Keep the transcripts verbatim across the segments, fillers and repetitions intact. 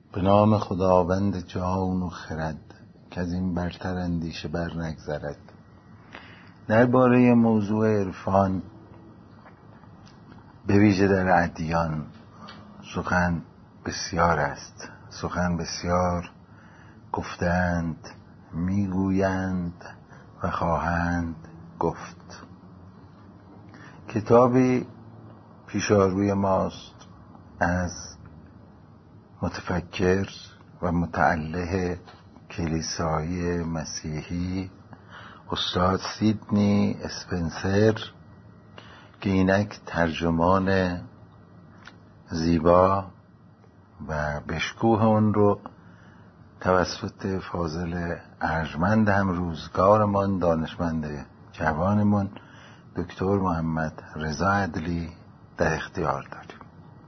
به نام خداوند جان و خرد که از این برتر اندیشه بر نگذرد. درباره موضوع عرفان به ویژه در ادیان سخن بسیار است، سخن بسیار گفتند، میگویند و خواهند گفت. کتابی پیشاروی ماست از متفکر و متعله کلیسایی مسیحی استاد سیدنی اسپنسر که اینک ترجمان زیبا و بشکوه اون رو توسط فاضل ارجمند هم روزگارمان، دانشمند جوانمان دکتر محمد رضا عدلی در اختیار داریم.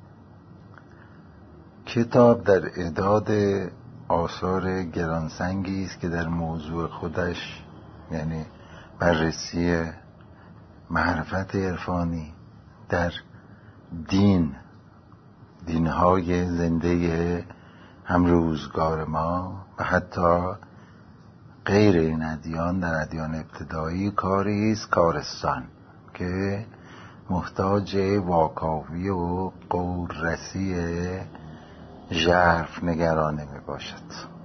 کتاب در اعداد آثار گرانسنگی است که در موضوع خودش، یعنی بررسی معرفت عرفانی در دین، دینهای زنده همروزگار ما و حتی غیر این ادیان، در ادیان ابتدایی کاری است کارستان که محتاج واکاوی و قولرسی ژرف نگرانه می باشد.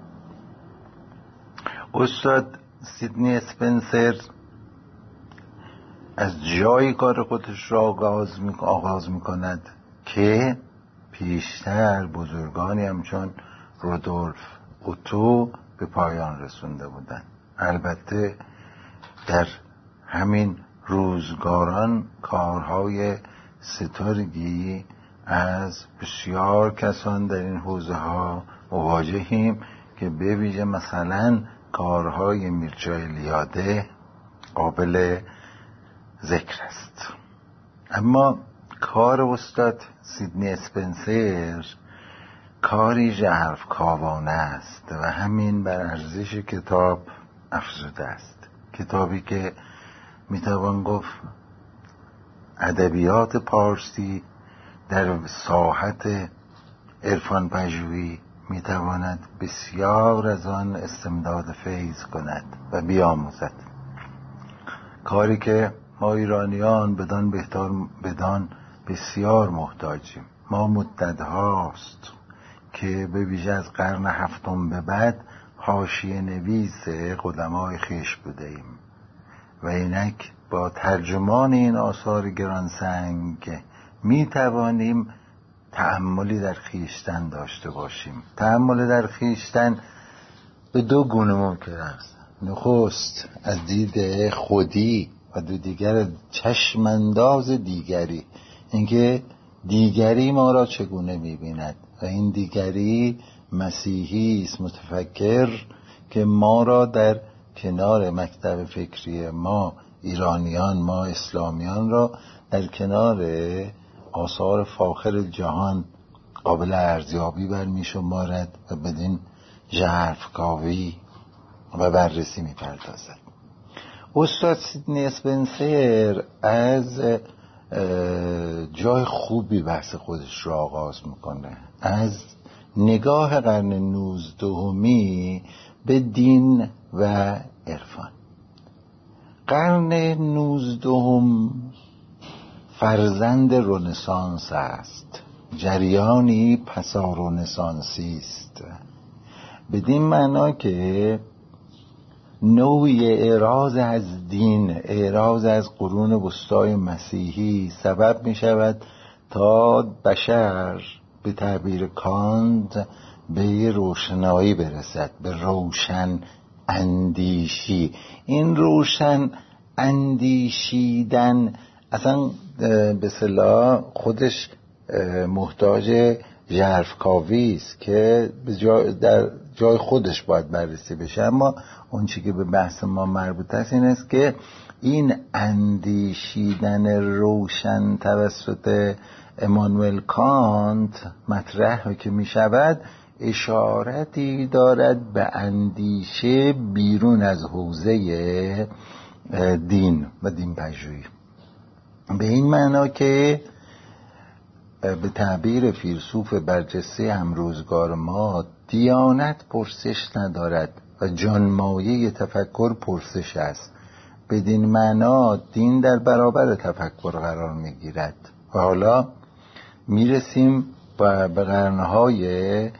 استاد سیدنی اسپنسر از جایی کار خودش را آغاز می آغاز می کند که پیشتر بزرگانی همچون رودولف اوتو به پایان رسونده بودند. البته در همین روزگاران کارهای ستارگی از بسیار کسان در این حوزه ها مواجهیم که به ویژه مثلا کارهای میرزا الیاده قابل ذکر است. اما کار استاد سیدنی اسپنسر کاری ژرف کاوانه است و همین بر ارزش کتاب افزوده است. کتابی که میتوان گفت ادبیات پارسی در ساحت عرفان پژوهی میتواند بسیار از آن استمداد فیض کند و بیاموزد. کاری که ما ایرانیان بدان بهتر بدان بسیار محتاجیم. ما مدت هاست که به ویژه از قرن هفتم به بعد حاشیه نویس قدمای خویش بوده ایم و اینک با ترجمان این آثار گرانسنگ می توانیم تأملی در خویشتن داشته باشیم. تأمل در خویشتن به دو گونه ممکن است. نخست از دید خودی و دو دیگر چشمانداز دیگری، اینکه دیگری ما را چگونه می‌بیند و این دیگری مسیحی است متفکر که ما را در کنار مکتب فکری ما ایرانیان، ما اسلامیان را در کنار آثار فاخر جهان قابل ارزیابی برمی شمارد و بدین ژرفکاوی و بررسی می پردازد. استاد سیدنی اسپنسر از جای خوبی بحث خودش را آغاز میکنه، از نگاه قرن نوزدهمی به دین و عرفان. قرن نوزدهم فرزند رنسانس است، جریانی پسا رنسانسی است، بدین معنا که نوعی اعراض از دین، اعراض از قرون وسطای مسیحی سبب می شود تا بشر به تعبیر کانت به روشنایی برسد، به روشن اندیشی. این روشن اندیشیدن اصلا به اصطلاح خودش محتاج ژرفکاوی است که در جای خودش باید بررسی بشه. اما اون چی که به بحث ما مربوط است این است که این اندیشیدن روشن توسط امانوئل کانت مطرح که می شود اشارتی دارد به اندیشه بیرون از حوزه دین و دین پژوهی، به این معنا که به تعبیر فیلسوف برجسته امروزگار ما، دیانت پرسش ندارد و جانمایه تفکر پرسش است. بدین معنا دین در برابر تفکر قرار میگیرد. و حالا میرسیم به قرنهای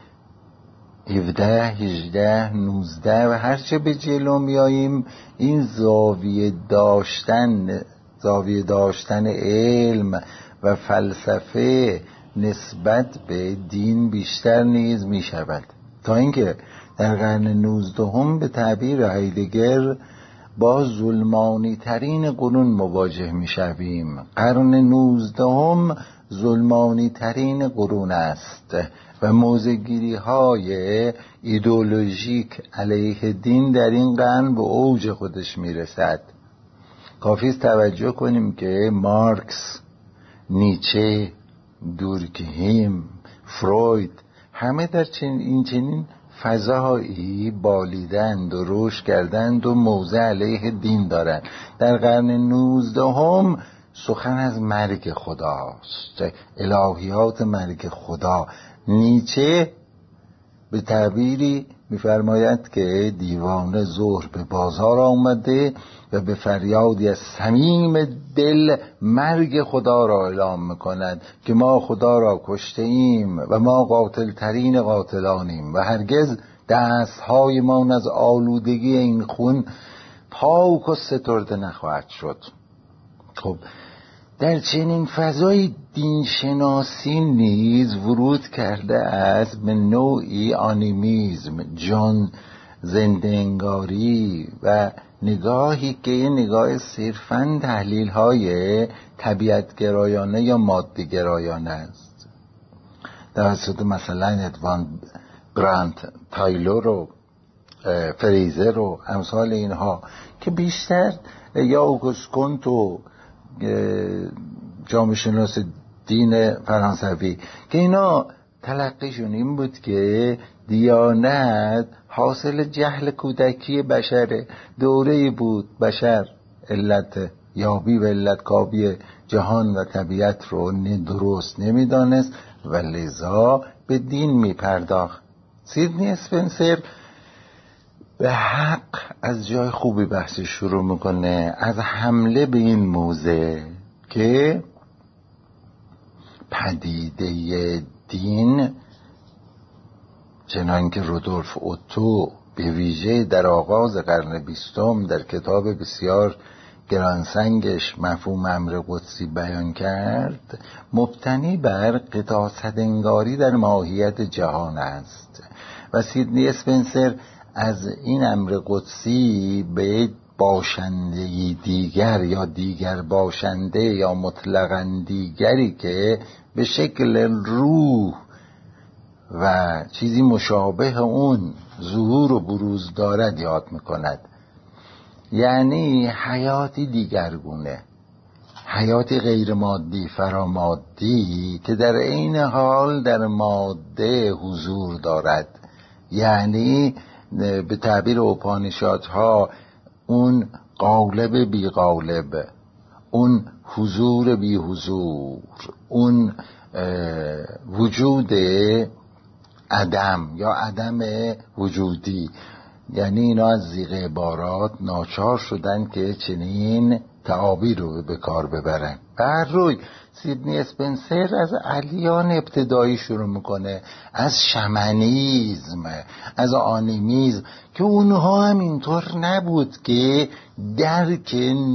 هفده، هجده، نوزده و هرچه به جلو میاییم این زاویه داشتن زاویه داشتن علم و فلسفه نسبت به دین بیشتر نیز می شود، تا اینکه در قرن نوزدهم به تعبیر هایدگر با ظلمانی ترین قرون مواجه می شویم. قرن نوزدهم ظلمانی ترین قرون است و موضع‌گیری های ایدئولوژیک علیه دین در این قرن به اوج خودش می رسد. کافی است توجه کنیم که مارکس، نیچه، دورکهیم، فروید همه در چنین این چنین فضایی بالیدند و رشد کردند و موضع علیه دین دارند. در قرن نوزدهم سخن از مرگ خداست، الهیات مرگ خدا. نیچه به تعبیری می‌فرماید که دیوانه ظهر به بازار آمده و به فریادی از صمیم دل مرگ خدا را اعلام می‌کند که ما خدا را کشته ایم و ما قاتل ترین قاتلانیم و هرگز دست‌های ما از آلودگی این خون پاک و سترده نخواهد شد. خب در چنین فضای دینشناسی نیز ورود کرده است به نوعی آنیمیزم، جان زنده انگاری و نگاهی که یه نگاه صرفاً تحلیل های طبیعت گرایانه یا مادی گرایانه است. در صورت مثلا ادوان گرانت، تایلور و فریزر و امثال اینها که بیشتر یا اوگوست کونت و جامعه شناس دین فرانسوی که اینا تلقیشون این بود که دیانت حاصل جهل کودکی بشره. دوره‌ای بود بشر علت یابی و علت کابی جهان و طبیعت رو درست نمیدانست و لذا به دین میپرداخت. سیدنی اسپنسر به حق از جای خوبی بحث شروع میکنه، از حمله به این موضع که پدیده دین چنان که رودولف اوتو به ویژه در آغاز قرن بیستم در کتاب بسیار گرانسنگش مفهوم امر قدسی بیان کرد، مبتنی بر قداست انگاری در ماهیت جهان است و سیدنی اسپنسر از این امر قدسی به باشنده دیگر یا دیگر باشنده یا مطلقاً دیگری که به شکل روح و چیزی مشابه اون ظهور و بروز دارد یاد میکند. یعنی حیاتی دیگرگونه، حیاتی غیر مادی فرامادی که در عین حال در ماده حضور دارد. یعنی به تعبیر اوپانیشادها اون قالب بی قالب، اون حضور بی حضور، اون وجود عدم یا عدم وجودی. یعنی اینا از ذیق عبارات ناچار شدن که چنین تعابیر رو به کار ببرن. بر روی سیدنی اسپنسر از علیان ابتدایی شروع میکنه، از شمنیزم، از آنیمیزم، که اونها هم اینطور نبود که درک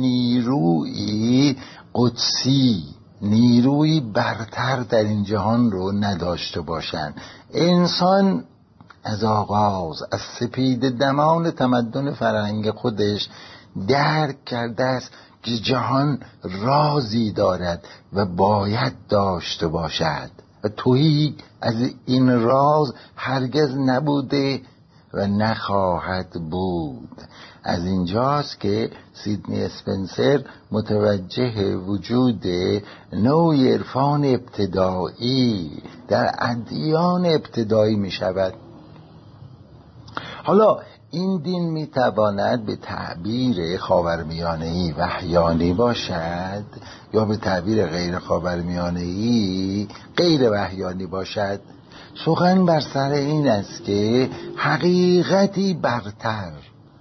نیروی قدسی، نیروی برتر در این جهان رو نداشته باشن. انسان از آغاز از سپید دمان تمدن فرهنگ خودش درک کرده است که جهان رازی دارد و باید داشته باشد و تویی از این راز هرگز نبوده و نخواهد بود. از اینجاست که سیدنی اسپنسر متوجه وجود نوع عرفان ابتدایی در ادیان ابتدایی می شود. حالا این دین میتواند به تعبیر خاورمیانه‌ای وحیانی باشد یا به تعبیر غیر خاورمیانه‌ای غیر وحیانی باشد. سخن بر سر این است که حقیقتی برتر،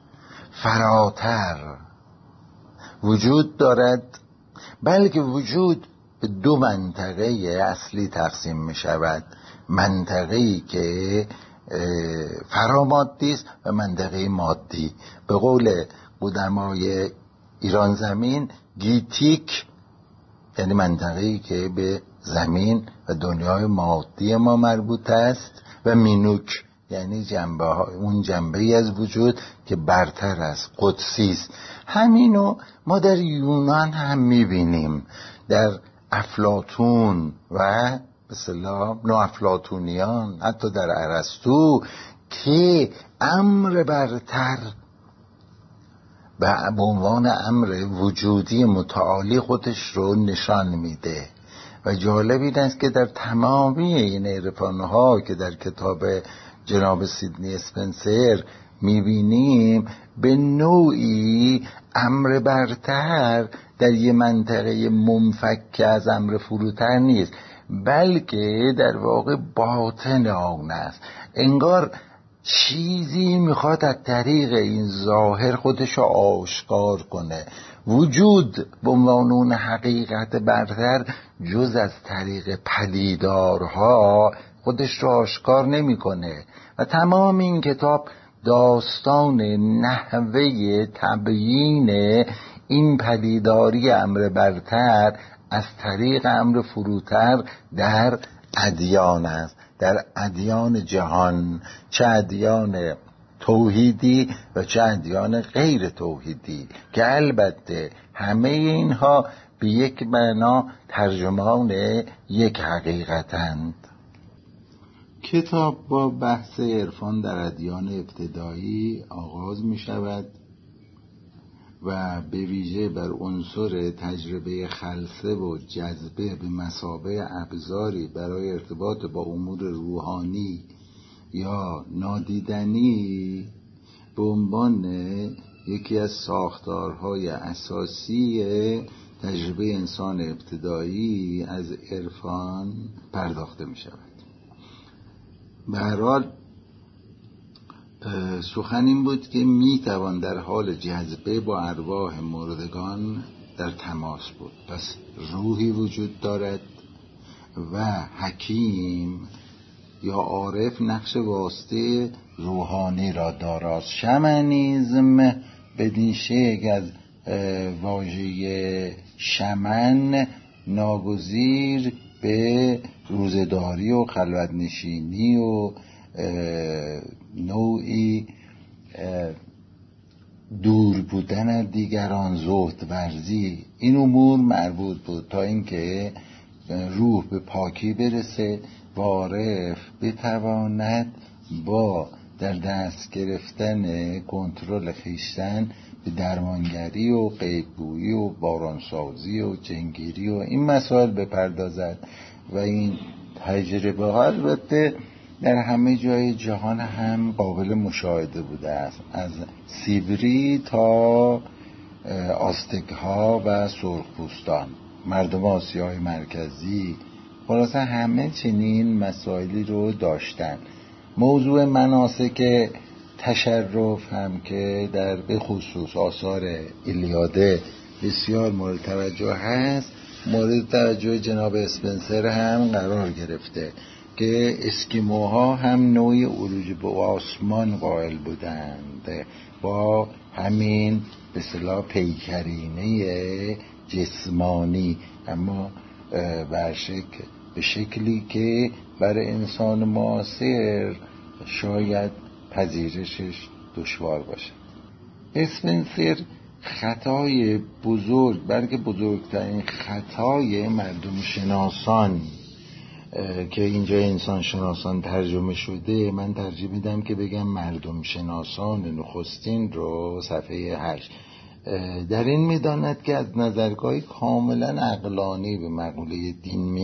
فراتر وجود دارد، بلکه وجود به دو منطقه اصلی تقسیم می شود. منطقه‌ای که فرامادی است و منطقه مادی. به قول قدمای ایران زمین، گیتیک یعنی منطقه‌ای که به زمین و دنیای مادی ما مربوط است، و مینوک یعنی جنبه ها، اون جنبه‌ای از وجود که برتر است، قدسی است. همینو ما در یونان هم می‌بینیم، در افلاطون و به اصطلاح نوافلاطونیان، حتی در ارسطو، که امر برتر به عنوان امر وجودی متعالی خودش رو نشان میده. و جالب این است که در تمامی این عرفان‌ها که در کتاب جناب سیدنی اسپنسر میبینیم، به نوعی امر برتر در یه منطقه منفک از امر فروتر نیست، بلکه در واقع باطن آن است. انگار چیزی میخواد از طریق این ظاهر خودش رو آشکار کنه. وجود به عنوان اون حقیقت برتر جز از طریق پدیدارها خودش رو آشکار نمیکنه. و تمام این کتاب داستان نحوه تبیین این پدیداری امر برتر از طریق امر فروتر در ادیان است، در ادیان جهان، چه ادیان توحیدی و چه ادیان غیر توحیدی، که البته همه اینها به یک معنا ترجمان یک حقیقتند. کتاب با بحث عرفان در ادیان ابتدایی آغاز می شود و به ویژه بر عنصر تجربه خلسه و جذبه به مثابه ابزاری برای ارتباط با امور روحانی یا نادیدنی به عنوان یکی از ساختارهای اساسی تجربه انسان ابتدایی از عرفان پرداخته می شود. به هر حال سخن این بود که می توان در حال جذبه با ارواح مردگان در تماس بود. پس روحی وجود دارد و حکیم یا عارف نقش واسطه روحانی را دارد. شمنیزم بدین شکل از واژه شمن ناگزیر به روزداری و خلوت نشینی و نوعی دور بودن از دیگران، زهد ورزی، این امور مربوط بود تا اینکه روح به پاکی برسه و عارف بتواند با در دست گرفتن کنترل خویشتن به درمانگری و غیبگویی و بارانسازی و جنگیری و این مسائل بپردازد. و این تجربه ها البته در همه جای جهان هم قابل مشاهده بوده است، از سیبری تا آستک ها و سرخپوستان، مردم آسیای مرکزی، خلاصه همه چنین مسائلی رو داشتن. موضوع مناسک تشرف هم که در به خصوص آثار ایلیاده بسیار مورد توجه هست، مورد توجه جناب اسپنسر هم قرار گرفته که اسکیموها هم نوعی عروج به آسمان قائل بودند با همین به اصطلاح پیکرینه جسمانی، اما به شکلی که برای انسان معاصر شاید پذیرشش دشوار باشه. اسپنسر خطای بزرگ، بلکه بزرگترین خطای مردم شناسان که اینجا انسان شناسان ترجمه شده، من ترجیح میدم که بگم مردم شناسان نخستین رو صفحه هشت، در این میداند که از نظرگاهی کاملا عقلانی به مقوله دین می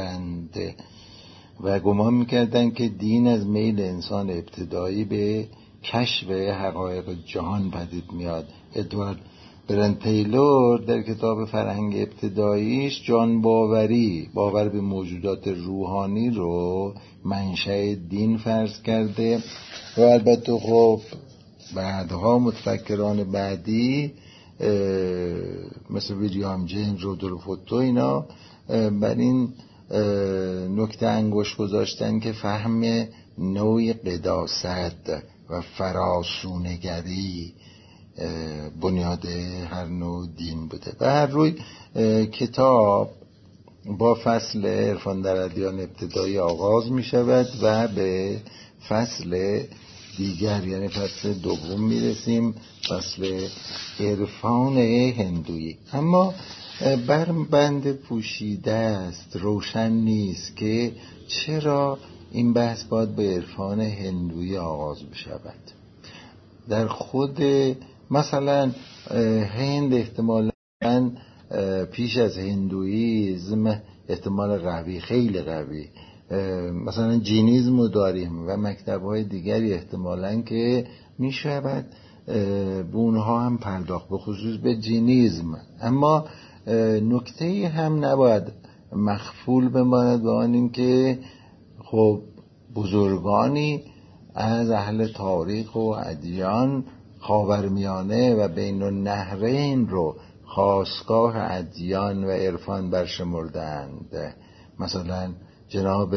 نگریستند و گمان میکردند که دین از میل انسان ابتدایی به کشف حقایق جهان پدید میاد. ادوارد برند تیلور در کتاب فرهنگ ابتداییش جان باوری، باور به موجودات روحانی رو منشأ دین فرض کرده و البته خب بعدها متفکران بعدی مثل ویلیام جیمز، رودولف اوتو اینا بر این نکته انگشت گذاشتن که فهم نوعی قداست و فراسونگری بنیاد هر نوع دین بوده. و هر روی کتاب با فصل عرفان در ادیان ابتدایی آغاز می شود و به فصل دیگر یعنی فصل دوم می رسیم، فصل عرفان هندویی. اما بر بند پوشیده است، روشن نیست که چرا این بحث باید به عرفان هندویی آغاز بشود. در خود مثلا هند احتمالاً پیش از هندوییسم احتمال قوی، خیلی قوی، مثلا جینیسم رو داریم و مکتب‌های دیگری احتمالاً که میشود به اونها هم پرداخت، به خصوص به جینیسم. اما نکته هم نباید مخفول بماند به آن این که خب بزرگانی از اهل تاریخ و ادیان خاورمیانه و بین النهرین رو خاستگاه ادیان و عرفان برشمردند. مثلا جناب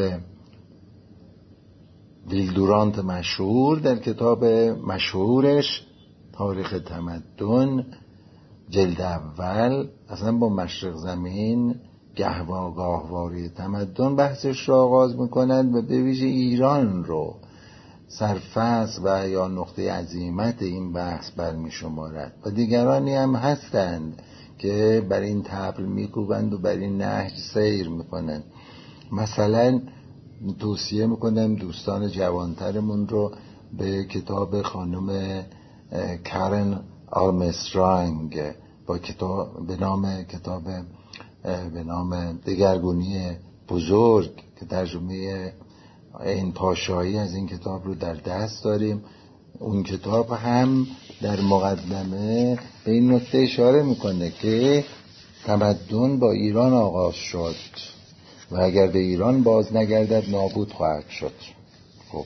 ویلدورانت مشهور در کتاب مشهورش تاریخ تمدن جلد اول اصلا با مشرق زمین گهوا گاهواری تمدن بحثش را آغاز میکنند و به ویژه ایران رو سرفصل و یا نقطه عظیمت این بحث برمی شمارد و دیگرانی هم هستند که بر این طبل میکوبند و بر این نهج سیر میکنند. مثلا توصیه میکنم دوستان جوانترمون رو به کتاب خانم کارن آرمسترانگ با کتاب به نام کتاب به نام دگرگونی بزرگ که ترجمه این پاشایی از این کتاب رو در دست داریم. اون کتاب هم در مقدمه به این نکته اشاره میکنه که تمدن با ایران آغاز شد و اگر به ایران باز نگردد نابود خواهد شد. خب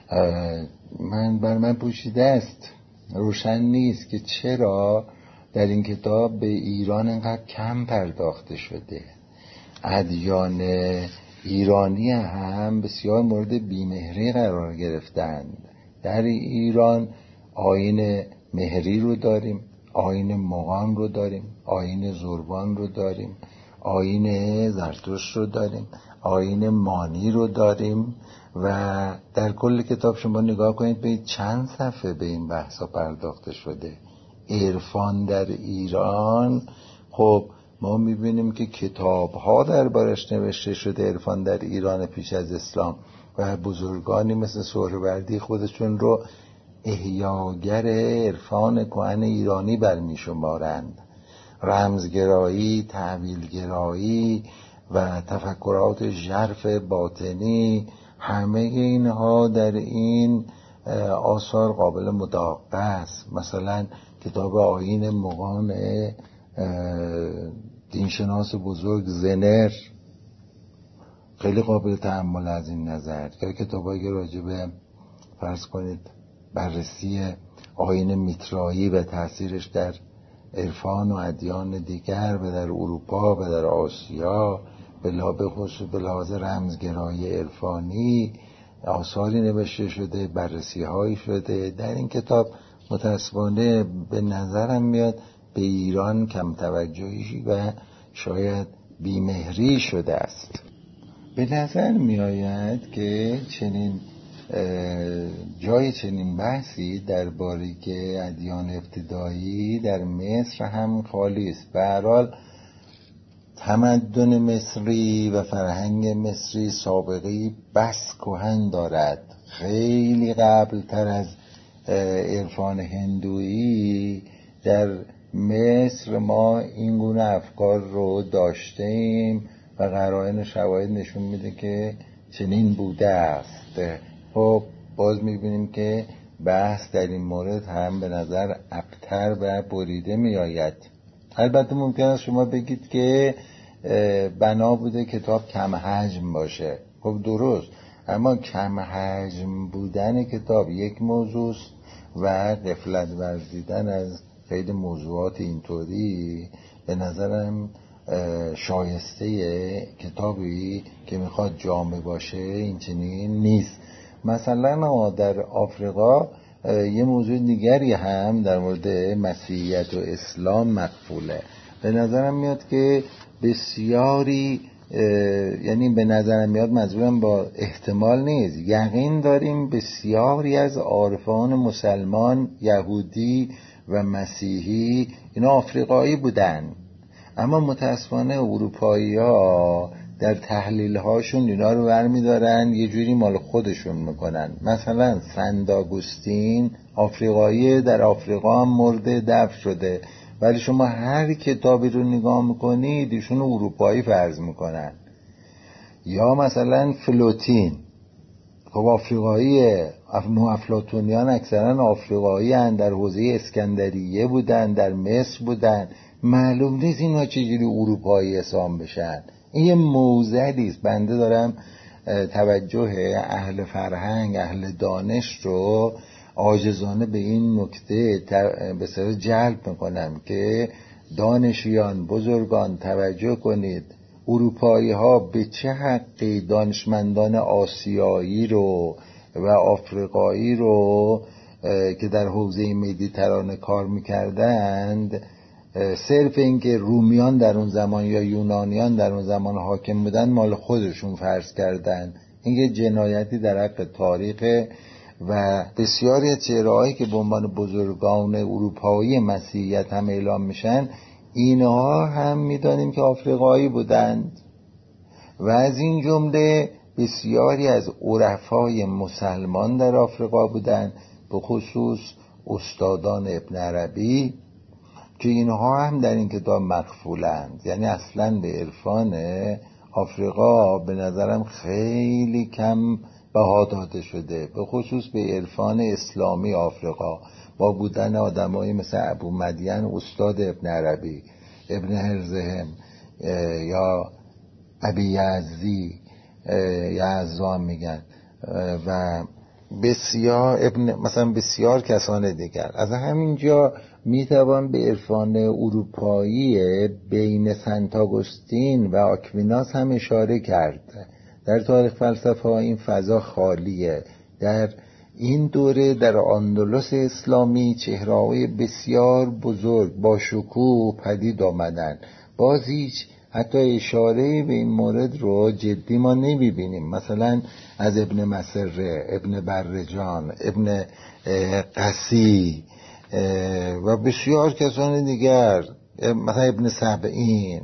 من بر من پوشیده است، روشن نیست که چرا در این کتاب به ایران انقدر کم پرداخته شده. ادیان ایرانی هم بسیار مورد بیمهری قرار گرفتند. در ایران آیین مهری رو داریم، آیین مغان رو داریم، آیین زربان رو داریم، آیین زرتشت رو داریم، آیین مانی رو داریم و در کل کتاب شما نگاه کنید به چند صفحه به این بحثا پرداخته شده. عرفان در ایران، خب ما میبینیم که کتاب ها دربارش نوشته شده، عرفان در ایران پیش از اسلام، و بزرگانی مثل سهروردی خودشون رو احیاگر عرفان کهن ایرانی برمی شمارند. رمزگرایی، تحویلگرایی و تفکرات ژرف باطنی، همه اینها در این آثار قابل مداقه است. مثلا کتاب آیین مغان دینشناس بزرگ زنر خیلی قابل تأمل از این نظر، یا کتابایی که راجع به فرض کنید بررسی آیین میترایی و تأثیرش در عرفان و ادیان دیگر و در اروپا و در آسیا به خصوص به لحاظ رمزگرایی عرفانی آثاری نوشته شده، بررسی هایی شده. در این کتاب متاسفانه به نظرم میاد به ایران کم توجهی و شاید بیمهری شده است. به نظر می آید که چنین جای چنین بحثی درباره که ادیان ابتدایی در مصر هم خالی است. به هر حال تمدن مصری و فرهنگ مصری سابقه‌ای بس کهن دارد، خیلی قبل تر از عرفان هندویی. در مصر ما این گونه افکار رو داشتیم و قرائن شواهد نشون میده که چنین بوده است. خب باز میبینیم که بحث در این مورد هم به نظر ابتر و بریده می آید. البته ممکن است شما بگید که بنا بوده کتاب کم حجم باشه. خب درست، اما کم حجم بودن کتاب یک موضوع است و غفلت ورزیدن از خیلی موضوعات اینطوری به نظرم شایسته کتابی که میخواد جامع باشه این چنین نیست. مثلا ما در آفریقا یه موضوع دیگری هم در مورد مسیحیت و اسلام مقفوله. به نظرم میاد که بسیاری، یعنی به نظرم میاد، منظورم با احتمال نیست، یقین داریم بسیاری از عارفان مسلمان، یهودی و مسیحی اینا آفریقایی بودن، اما متاسفانه اروپایی ها در تحلیل هاشون اینا رو برمی دارن یه جوری مال خودشون میکنن. مثلا سنت آگوستین آفریقایی، در آفریقا هم مرده دفن شده، ولی شما هر کتابی رو نگاه میکنید ایشون اروپایی فرض میکنن. یا مثلا فلوتین، خب آفریقاییه، نو افلاطونیان اکثرا آفریقایی هن، در حوزه اسکندریه بودن، در مصر بودن، معلوم نیست اینا چجوری اروپایی حساب بشن. این یه موزلی است. بنده دارم توجه اهل فرهنگ، اهل دانش رو عاجزانه به این نکته به سر جلب میکنم که دانشیان، بزرگان توجه کنید، اروپایی ها به چه حقی دانشمندان آسیایی رو و آفریقایی رو که در حوزه مدیترانه کار میکردند، صرف اینکه رومیان در اون زمان یا یونانیان در اون زمان حاکم بودن مال خودشون فرض کردن. این یه جنایتی در حق تاریخ و بسیاری از چهره‌هایی که به عنوان بزرگان اروپایی مسیحیت هم اعلام میشن، اینها هم میدانیم که آفریقایی بودند. و از این جمله بسیاری از عرفای مسلمان در آفریقا بودند، به خصوص استادان ابن عربی که اینها هم در این کتاب مغفولند. یعنی اصلا به عرفان آفریقا به نظرم خیلی کم بها داده شده، به خصوص به عرفان اسلامی آفریقا، با بودن آدمایی مثل ابو مدین استاد ابن عربی، ابن هرزهم یا ابی یزدی یزدان میگن و بسیار ابن مثلا بسیار کسان دیگر. از همینجا میتوان به عرفان اروپایی بین سنت آگوستین و آکویناس هم اشاره کرد. در تاریخ فلسفه این فضا خالیه. در این دوره در اندلس اسلامی چهره‌های بسیار بزرگ با شکوه پدید آمدن. باز هیچ حتی اشاره به این مورد رو جدی ما نمیبینیم. مثلا از ابن مسره، ابن برجان، ابن قسی و بسیار کسان دیگر، مثلا ابن سبعین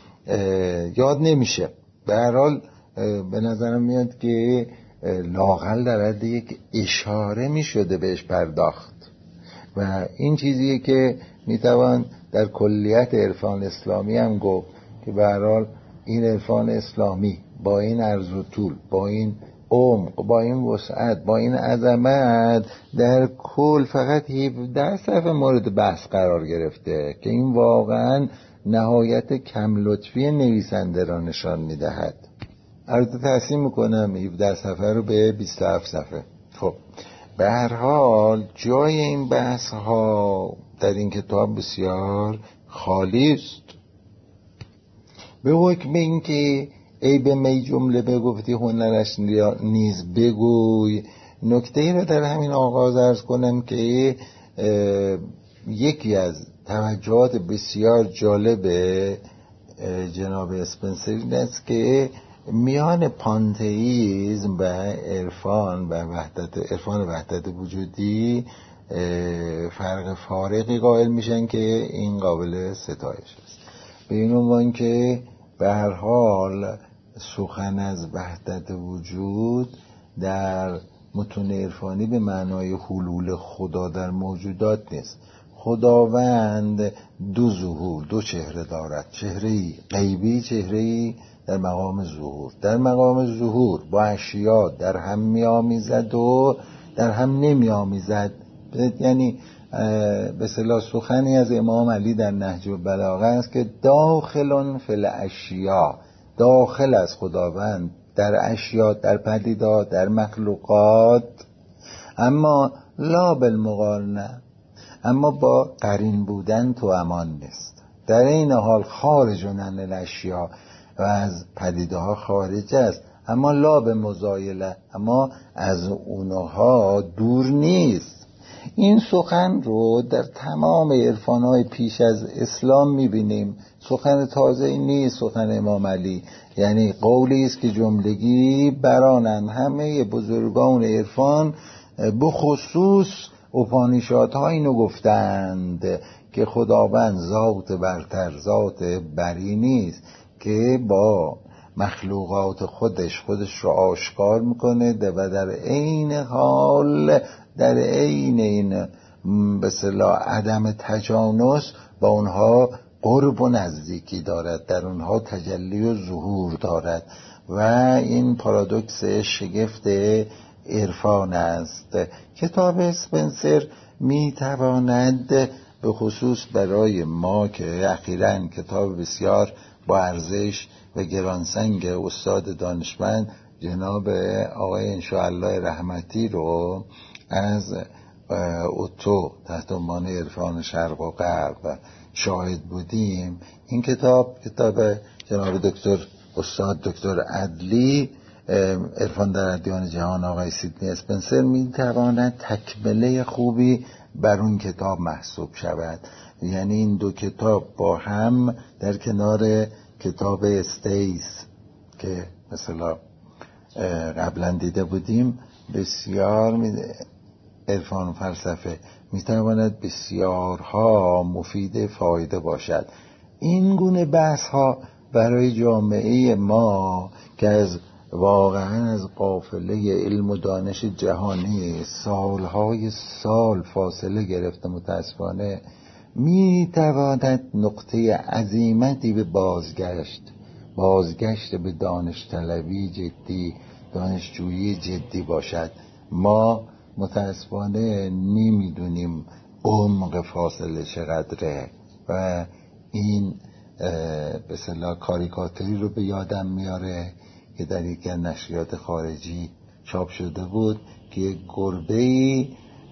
یاد نمیشه. به هر حال به نظرم میاد که لااقل در حد یک اشاره میشده بهش پرداخت و این چیزیه که میتوان در کلیت عرفان اسلامی هم گفت که به هر حال این عرفان اسلامی با این عرض و طول، با این عمق، با این وسعت، با این عظمت، در کل فقط هفده صفحه مورد بحث قرار گرفته که این واقعا نهایت کم لطفی نویسنده را نشان میدهد. البته تقسیم میکنم هفده صفحه رو به بیست و هفت صفحه. خب به هر حال جای این بحث ها در این کتاب بسیار خالی است. به حکم اینکه ای به می جمله بگفتی هنرش نیز بگوی، نکته ای رو در همین آغاز عرض کنم که یکی از توجهات بسیار جالب جناب اسپنسر این است که میان پانتئیسم و عرفان و وحدت عرفان وحدت وجودی فرق فارقی قائل میشن که این قابل ستایش است، به این عنوان که به هر حال سخن از وحدت وجود در متون عرفانی به معنای حلول خدا در موجودات نیست. خداوند دو ظهور، دو چهره دارد، چهره‌ای غیبی، چهره‌ای در مقام ظهور. در مقام ظهور با اشیا در هم می‌آمیزد و در هم نمی آمیزد. یعنی به اصطلاح سخنی از امام علی در نهج البلاغه است که داخل فی الاشیاء، داخل از خداوند در اشیاء، در پدیدات، در مخلوقات، اما لا بالمقارنه، اما با قرین بودن تو امان نیست. در این حال خارج عن الاشیاء و از پدیده ها خارج است، اما لا به مزایله، اما از اونها دور نیست. این سخن رو در تمام عرفان‌های پیش از اسلام می‌بینیم. سخن تازه نیست سخن امام علی، یعنی قولی است که جملگی برانند همه بزرگان عرفان، بخصوص اپانیشادها اینو گفتند که خداوند ذات برتر، ذات بری نیست که با مخلوقات خودش خودش رو آشکار میکنه و در عین حال در عین این به اصطلاح عدم تجانس با اونها قرب و نزدیکی دارد، در اونها تجلی و ظهور دارد و این پارادوکس شگفت عرفان است. کتاب اسپنسر میتواند به خصوص برای ما که اخیراً کتاب بسیار با ارزش و گرانسنگ استاد دانشمند جناب آقای انشاءالله رحمتی رو از اوتو تحت عنوان عرفان شرق و غرب شاهد بودیم، این کتاب کتاب جناب دکتر استاد دکتر عدلی عرفان در ادیان جهان آقای سیدنی اسپنسر میتواند تکمله خوبی بر اون کتاب محسوب شود. یعنی این دو کتاب با هم در کنار کتاب استیز که مثلا قبلا دیده بودیم بسیار عرفان و فلسفه میتواند بسیارها مفید فایده باشد. این گونه بحث ها برای جامعه ما که از واقعا از قافله علم و دانش جهانی سالهای سال فاصله گرفته متاسفانه میتواند نقطه عظیمتی به بازگشت بازگشت به دانش طلبی جدی، دانشجویی جدی باشد. ما متاسفانه نمیدونیم عمق فاصله چقدره و این به اصطلاح کاریکاتوری رو به یادم میاره که در یکی از نشریات خارجی چاپ شده بود که یک گربه‌ای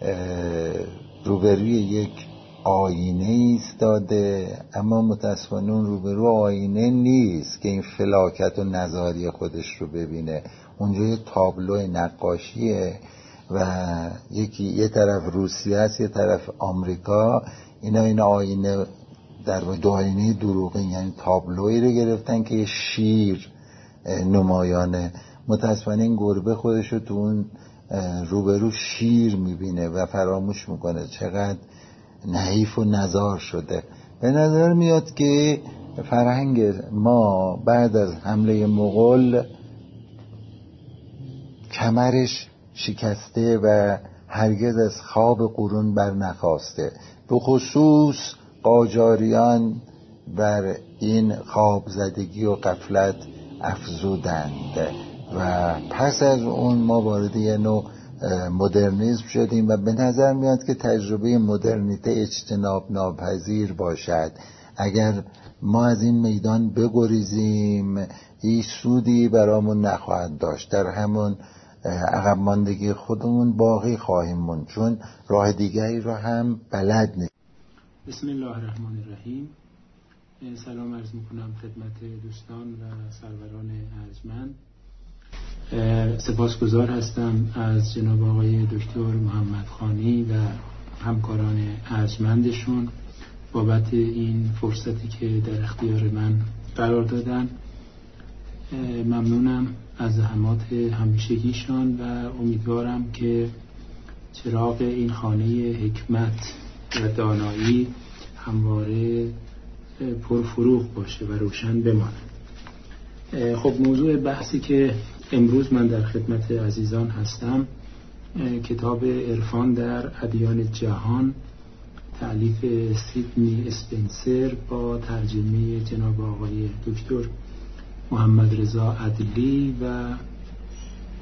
روبروی یک آینه ایستاده، اما متاسفانه اون روبرو آینه نیست که این فلاکت و نظاری خودش رو ببینه. اونجا یه تابلو نقاشیه و یکی یه طرف روسیه است یه طرف آمریکا. اینا این آینه در دو آینه دروغین، یعنی تابلویی رو گرفتن که یه شیر نمایانه. متاسفانه این گربه خودش رو تو اون روبرو شیر میبینه و فراموش میکنه چقدر نحیف و نزار شده. به نظر میاد که فرهنگ ما بعد از حمله مغول کمرش شکسته و هرگز از خواب قرون بر نخاسته. به خصوص قاجاریان بر این خواب زدگی و غفلت افزودند و پس از اون ما وارد یه نوع مدرنیسم شدیم و به نظر میاد که تجربه مدرنیته اجتناب ناپذیر باشد. اگر ما از این میدان بگریزیم هیچ سودی برامون نخواهد داشت، در همون عقب ماندگی خودمون باقی خواهیم موند، چون راه دیگری رو هم بلد نیست. بسم الله الرحمن الرحیم. سلام عرض میکنم خدمت دوستان و سروران ارجمند. سپاسگزار هستم از جناب آقای دکتر محمد خانی و همکاران ارجمندشون بابت این فرصتی که در اختیار من قرار دادن. ممنونم از زحمات همیشگیشان و امیدوارم که چراغ این خانه حکمت و دانایی همواره پرفروغ باشه و روشن بماند. خب موضوع بحثی که امروز من در خدمت عزیزان هستم کتاب عرفان در ادیان جهان تألیف سیدنی اسپنسر با ترجمه جناب آقای دکتر محمد رضا عدلی و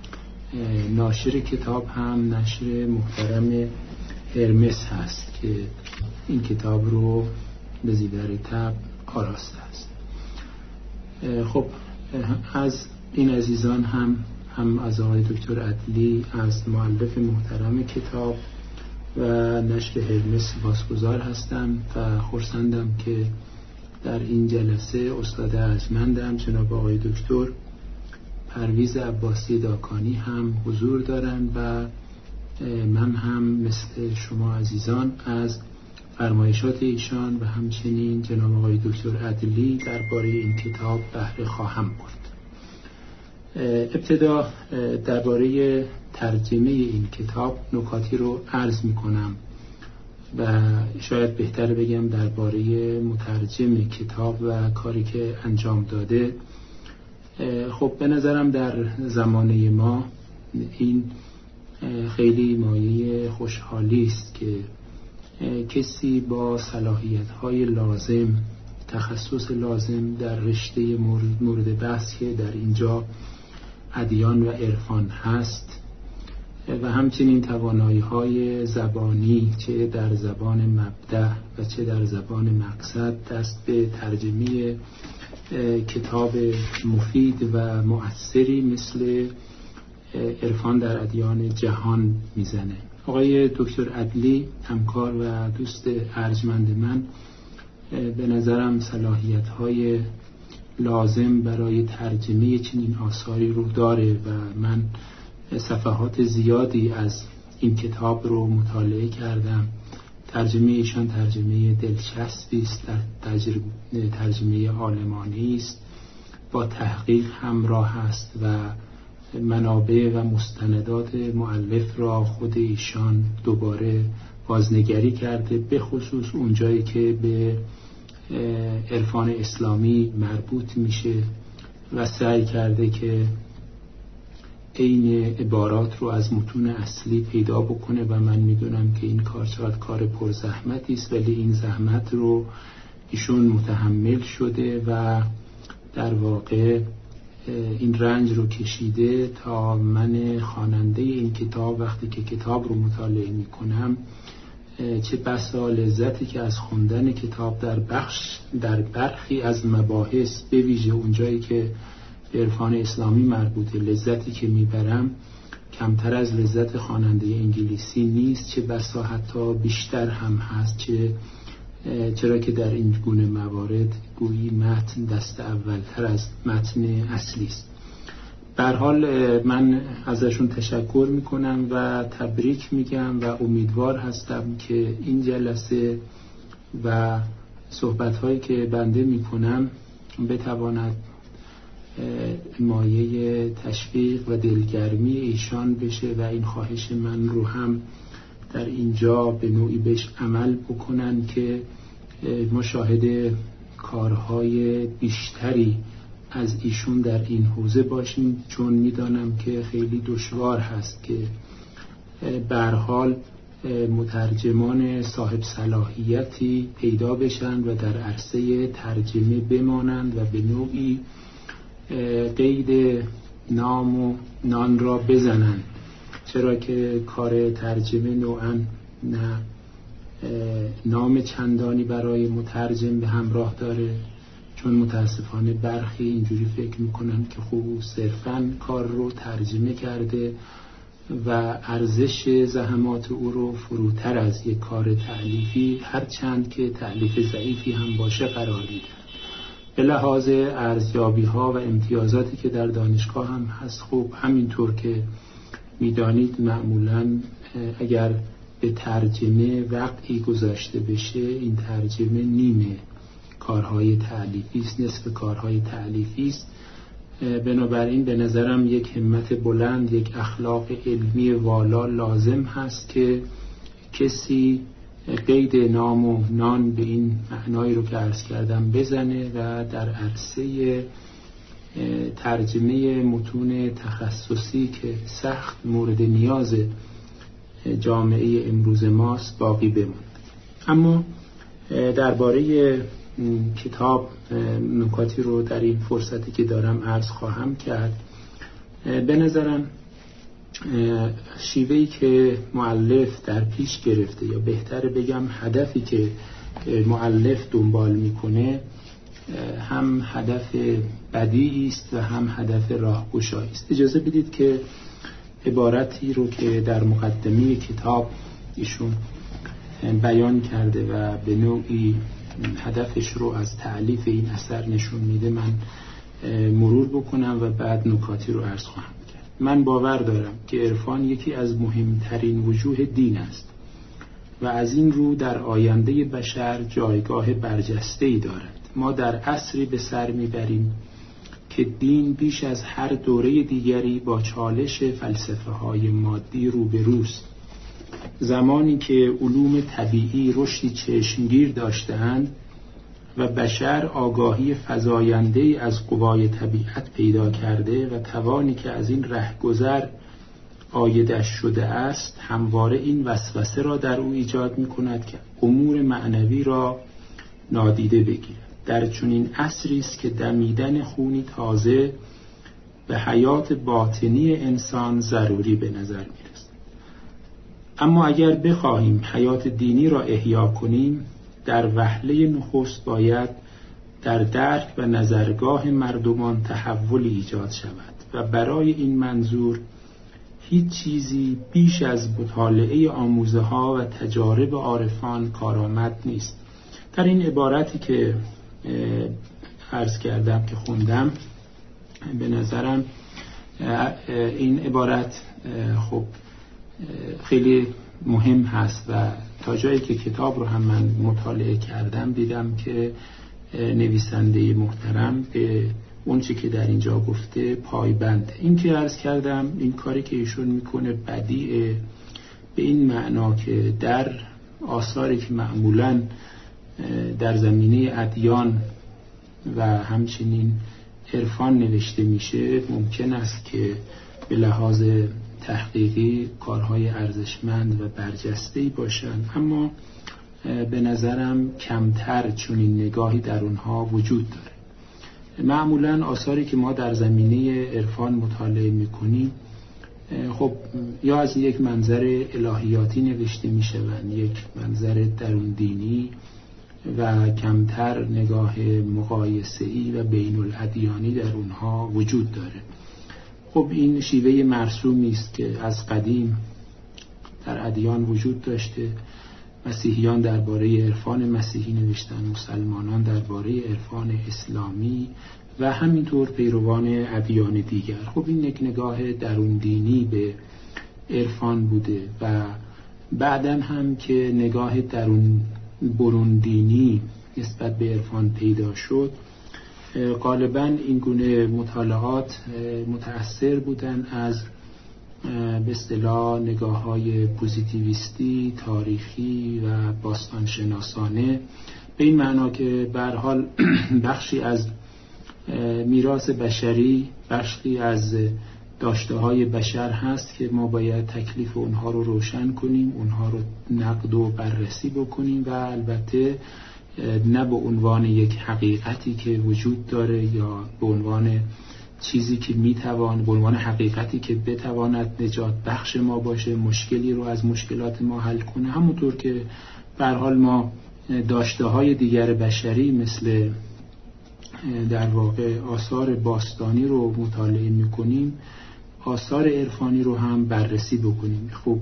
ناشر کتاب هم نشر محترم هرمس هست که این کتاب رو به زیور طبع آراسته است. خب از این عزیزان هم هم از آقای دکتر عدلی، از مؤلف محترم کتاب و نشر هرمس سپاسگزار هستم و خرسندم که در این جلسه استاد ارجمندم جناب آقای دکتر پرویز عباسی داکانی هم حضور دارند و من هم مثل شما عزیزان از فرمایشات ایشان و همچنین جناب آقای دکتر عدلی درباره این کتاب بهره خواهم برد. ابتدا درباره ترجمه این کتاب نکاتی رو عرض می کنم و شاید بهتر بگم درباره مترجم کتاب و کاری که انجام داده. خب به نظرم در زمانه ما این خیلی مایه خوشحالی است که کسی با صلاحیت‌های لازم، تخصص لازم در رشته مورد بحث که در اینجا ادیان و عرفان هست و همچنین توانایی‌های زبانی چه در زبان مبدأ و چه در زبان مقصد دست به ترجمه کتاب مفید و مؤثری مثل عرفان در ادیان جهان میزنه. آقای دکتر عدلی همکار و دوست ارجمند من به نظرم صلاحیت‌های لازم برای ترجمه چنین آثاری رو داره و من صفحات زیادی از این کتاب رو مطالعه کردم. ترجمه ایشان ترجمه دلچسبی است، ترجمه عالمانه‌ای است، با تحقیق همراه است و منابع و مستندات مؤلف را خود ایشان دوباره بازنگری کرده، به خصوص اونجایی که به عرفان اسلامی مربوط میشه و سعی کرده که عین عبارات رو از متون اصلی پیدا بکنه و من میدونم که این کار چقدر کار پرزحمتی است، ولی این زحمت رو ایشون متحمل شده و در واقع این رنج رو کشیده تا من خواننده این کتاب وقتی که کتاب رو مطالعه میکنم چه بسا لذتی که از خوندن کتاب در بخش در برخی از مباحث به ویژه اونجایی که به عرفان اسلامی مربوطه لذتی که میبرم کمتر از لذت خواننده انگلیسی نیست، چه بسا حتی بیشتر هم هست، چه چرا که در این گونه موارد گویی متن دست اولتر از متن اصلی است. به هر حال من ازشون تشکر میکنم و تبریک میگم و امیدوار هستم که این جلسه و صحبت‌هایی که بنده میکنم بتواند مایه تشویق و دلگرمی ایشان بشه و این خواهش من رو هم در اینجا به نوعی بهش عمل بکنن که مشاهده کارهای بیشتری از ایشون در این حوزه باشیم، چون میدانم که خیلی دشوار هست که به هر حال مترجمان صاحب صلاحیتی پیدا بشن و در عرصه ترجمه بمانند و به نوعی قید نام و نان را بزنند، چرا که کار ترجمه نوعا نه نام چندانی برای مترجم به همراه داره، چون متاسفانه برخی اینجوری فکر میکنن که خوب صرفاً کار رو ترجمه کرده و ارزش زحمات او رو فروتر از یک کار تألیفی هرچند که تألیف ضعیفی هم باشه قرار میدن. به لحاظ ارزیابی ها و امتیازاتی که در دانشگاه هم هست، خوب همینطور که میدانید معمولاً اگر به ترجمه وقتی گذاشته بشه این ترجمه نیمه کارهای تألیفی است، نصف کارهای تألیفی است. بنابراین به نظرم یک همت بلند، یک اخلاق علمی والا لازم هست که کسی قید نام و نان به این معنایی رو که عرض کردم بزنه و در عرصه ترجمه متون تخصصی که سخت مورد نیاز جامعه امروز ماست باقی بماند. اما درباره کتاب نکاتی رو در این فرصتی که دارم عرض خواهم کرد. به نظرم شیوهی که مؤلف در پیش گرفته، یا بهتر بگم هدفی که مؤلف دنبال میکنه، هم هدف بدیعی است و هم هدف راهگشایی است. اجازه بدید که عبارتی رو که در مقدمه کتاب ایشون بیان کرده و به نوعی هدفش رو از تألیف این اثر نشون میده من مرور بکنم و بعد نکاتی رو عرض خواهم کرد. من باور دارم که عرفان یکی از مهمترین وجوه دین است و از این رو در آینده بشر جایگاه برجسته‌ای دارد. ما در عصری به سر میبریم که دین بیش از هر دوره دیگری با چالش فلسفه های مادی روبروست. زمانی که علوم طبیعی رشدی چشمگیر داشتند و بشر آگاهی فزاینده از قوای طبیعت پیدا کرده و توانی که از این رهگذر عایدش شده است، همواره این وسوسه را در او ایجاد می کند که امور معنوی را نادیده بگیرد. در چنین عصری است که دمیدن خونی تازه به حیات باطنی انسان ضروری به نظر می‌رسد. اما اگر بخواهیم حیات دینی را احیا کنیم، در وهله نخست باید در درک و نظرگاه مردمان تحولی ایجاد شود و برای این منظور هیچ چیزی بیش از مطالعه آموزه ها و تجارب عارفان کارآمد نیست. در این عبارتی که عرض کردم که خوندم، به نظرم این عبارت خب خیلی مهم هست و تا جایی که کتاب رو هم من مطالعه کردم دیدم که نویسنده محترم به اون چی که در اینجا گفته پایبند. این که عرض کردم این کاری که ایشون میکنه بدیعه، به این معنا که در آثاری که معمولاً در زمینه ادیان و همچنین عرفان نوشته میشه ممکن است که به لحاظ تحقیقی کارهای ارزشمند و برجسته‌ای باشند، اما به نظرم کمتر چنین نگاهی در اونها وجود داره. معمولاً آثاری که ما در زمینه عرفان مطالعه میکنیم خب یا از یک منظر الهیاتی نوشته میشوند، یک منظر درون دینی و کمتر نگاه مقایسه‌ای و بین الادیانی در اونها وجود داره. خب این شیوه مرسومی است که از قدیم در ادیان وجود داشته. مسیحیان درباره عرفان مسیحی نوشتن، مسلمانان درباره عرفان اسلامی و همینطور پیروان ادیان دیگر. خب این یک نگاه درون دینی به عرفان بوده و بعداً هم که نگاه درون برون دینی نسبت به عرفان پیدا شد، غالباً این گونه مطالعات متأثر بودن از به اصطلاح نگاه‌های پوزیتیویستی، تاریخی و باستانشناسانه، به این معنا که به هر حال بخشی از میراث بشری، بخشی از داشته‌های بشر هست که ما باید تکلیف اونها رو روشن کنیم، اونها رو نقد و بررسی بکنیم و البته نه به عنوان یک حقیقتی که وجود داره یا به عنوان چیزی که میتوان، به عنوان حقیقتی که بتواند نجات بخش ما باشه، مشکلی رو از مشکلات ما حل کنه. همونطور که به هر حال ما داشته‌های دیگر بشری مثل در واقع آثار باستانی رو مطالعه میکنیم، آثار عرفانی رو هم بررسی بکنیم. خب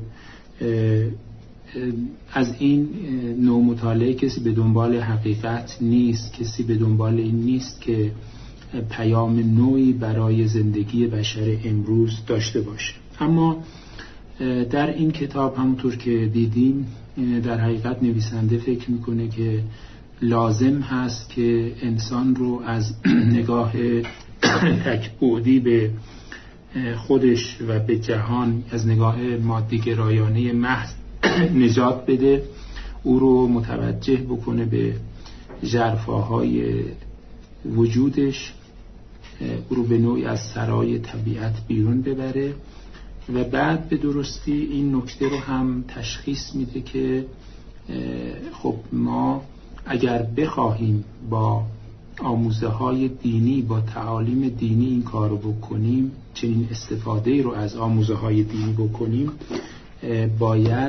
از این نوع مطالعه کسی به دنبال حقیقت نیست، کسی به دنبال این نیست که پیام نوعی برای زندگی بشر امروز داشته باشه. اما در این کتاب همونطور که دیدیم در حقیقت نویسنده فکر میکنه که لازم هست که انسان رو از نگاه تک‌بعدی به خودش و به جهان، از نگاه مادی گرایانه محض نجات بده، او رو متوجه بکنه به ژرفاهای وجودش، او رو به نوعی از سرای طبیعت بیرون ببره و بعد به درستی این نکته رو هم تشخیص میده که خب ما اگر بخواهیم با آموزه های دینی با تعالیم دینی این کار رو بکنیم، چنین استفاده رو از آموزه های دینی بکنیم، باید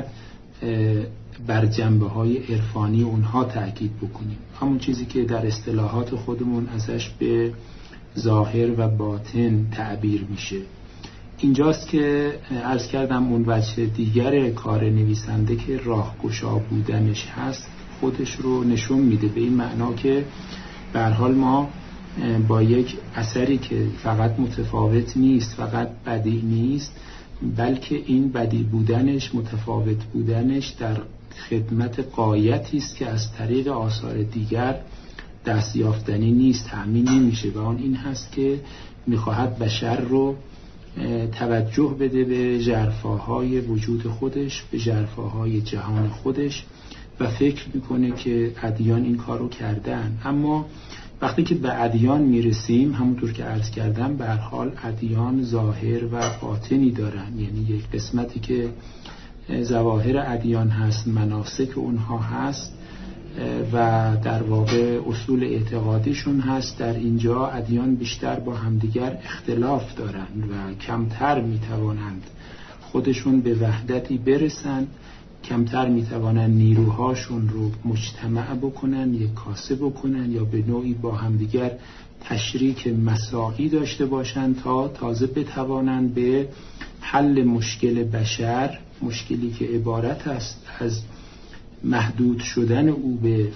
بر جنبه های عرفانی اونها تأکید بکنیم. همون چیزی که در اصطلاحات خودمون ازش به ظاهر و باطن تعبیر میشه. اینجاست که عرض کردم اون وجه دیگر کار نویسنده که راهگشا بودنش هست خودش رو نشون میده، به این معنا که به هر حال ما با یک اثری که فقط متفاوت نیست، فقط بدیع نیست، بلکه این بدیع بودنش، متفاوت بودنش در خدمت غایتی است که از طریق آثار دیگر دستیافتنی نیست، تأمین نمیشه، و آن این هست که میخواهد بشر رو توجه بده به ژرفاهای وجود خودش، به ژرفاهای جهان خودش، و فکر میکنه که ادیان این کارو کردن. اما وقتی که به ادیان میرسیم، همونطور که عرض کردم، به هر حال ادیان ظاهر و باطنی دارن، یعنی یک قسمتی که ظواهر ادیان هست، مناسک اونها هست و در واقع اصول اعتقادیشون هست. در اینجا ادیان بیشتر با همدیگر اختلاف دارند و کمتر میتوانند خودشون به وحدتی برسن، کمتر میتوانند نیروهاشون رو مجتمع بکنن، یک کاسه بکنن، یا به نوعی با همدیگر تشریک مساعی داشته باشند تا تازه بتوانند به حل مشکل بشر، مشکلی که عبارت است از محدود شدن او به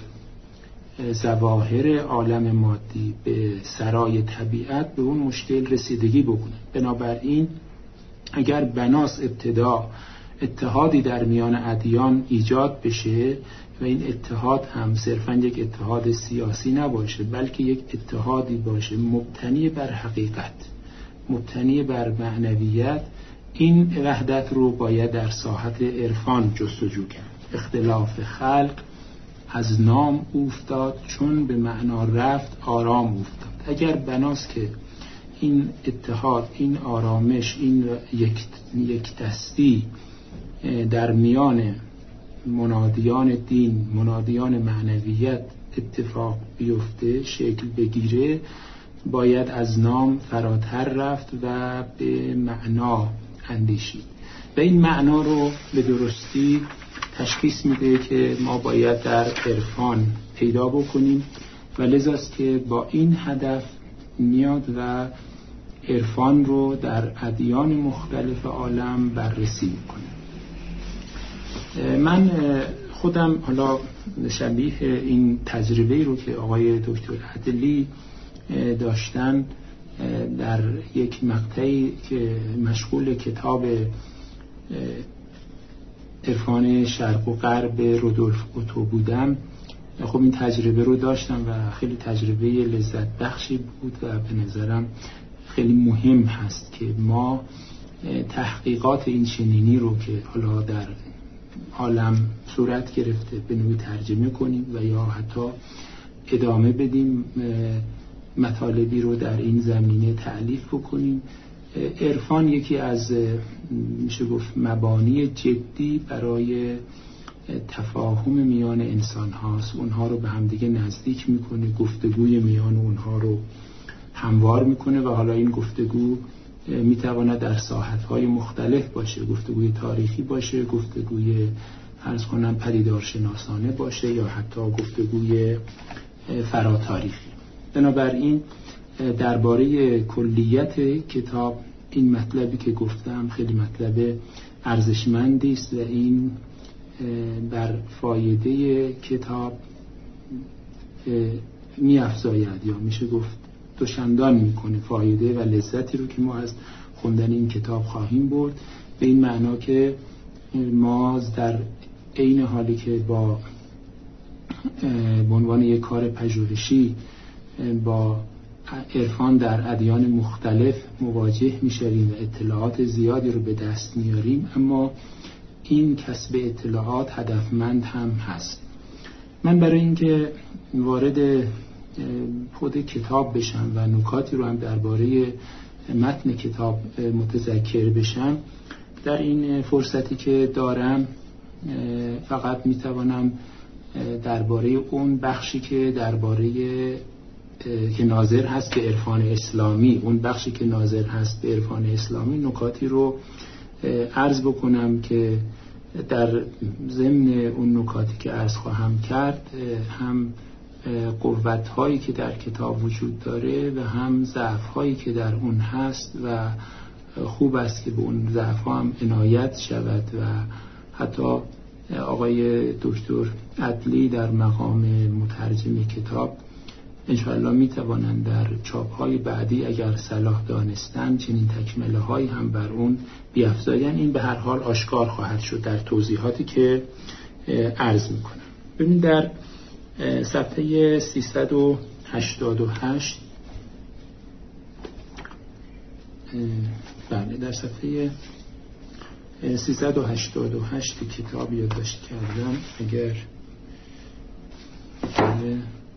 ظواهر عالم مادی، به سرای طبیعت، به اون مشکل رسیدگی بکنه. بنابراین اگر بناس ابتدا اتحادی در میان ادیان ایجاد بشه و این اتحاد هم صرفاً یک اتحاد سیاسی نباشه، بلکه یک اتحادی باشه مبتنی بر حقیقت، مبتنی بر معنویت، این وحدت رو باید در ساحت عرفان جستجو کرد. اختلاف خلق از نام افتاد، چون به معنا رفت آرام افتاد. اگر بناست که این اتحاد، این آرامش، این یک, یک دستی در میان منادیان دین، منادیان معنویت اتفاق بیفته، شکل بگیره، باید از نام فراتر رفت و به معنا اندیشید. و این معنا رو به درستی تشخیص میده که ما باید در عرفان پیدا بکنیم و لذاست که با این هدف میاد و عرفان رو در ادیان مختلف عالم بررسی میکنه. من خودم حالا شبیه این تجربه رو که آقای دکتر عدلی داشتن در یک مقطعی که مشغول کتاب عرفان شرق و غرب رودولف اوتو بودم، خب این تجربه رو داشتم و خیلی تجربه لذت بخشی بود و به نظرم خیلی مهم هست که ما تحقیقات این چنینی رو که حالا در عالم صورت گرفته به نوعی ترجمه کنیم و یا حتی ادامه بدیم، مطالبی رو در این زمینه تألیف بکنیم. عرفان یکی از میشه گفت مبانی جدی برای تفاهم میان انسان هاست، اونها رو به همدیگه نزدیک میکنه، گفتگوی میان اونها رو هموار میکنه و حالا این گفتگو میتواند در ساحت‌های مختلف باشه، گفتگوی تاریخی باشه، گفتگوی عرض کنم پدیدارشناسانه باشه، یا حتی گفتگوی فراتاریخی. بنابراین درباره کلیت کتاب این مطلبی که گفتم خیلی مطلب ارزشمندی است و این بر فایده کتاب می‌افزاید، یا میشه گفت دوشندان میکنه فایده و لذتی رو که ما از خوندن این کتاب خواهیم برد، به این معنا که ما در عین حالی که با به عنوان یک کار پژوهشی با عرفان در ادیان مختلف مواجه میشویم و اطلاعات زیادی رو به دست میاریم، اما این کسب اطلاعات هدفمند هم هست. من برای اینکه وارد خود کتاب بشم و نکاتی رو هم درباره متن کتاب متذکر بشم، در این فرصتی که دارم فقط میتوانم درباره اون بخشی که درباره که ناظر هست به عرفان اسلامی، اون بخشی که ناظر هست به عرفان اسلامی، نکاتی رو عرض بکنم که در ضمن اون نکاتی که عرض خواهم کرد هم قوت‌هایی که در کتاب وجود داره و هم ضعف‌هایی که در اون هست و خوب است که به اون ضعف‌ها هم عنایت شود و حتی آقای دکتر عدلی در مقام مترجم کتاب انشاءالله می توانند در چاپ‌های بعدی اگر صلاح دانستن چنین تکمله هایی هم بر اون بیافزاین. این به هر حال آشکار خواهد شد در توضیحاتی که عرض میکنم. ببینید در صفحه سیصد و هشتاد و هشت بله در صفحه سیصد و هشتاد و هشت کتاب یادداشت کردم اگر بله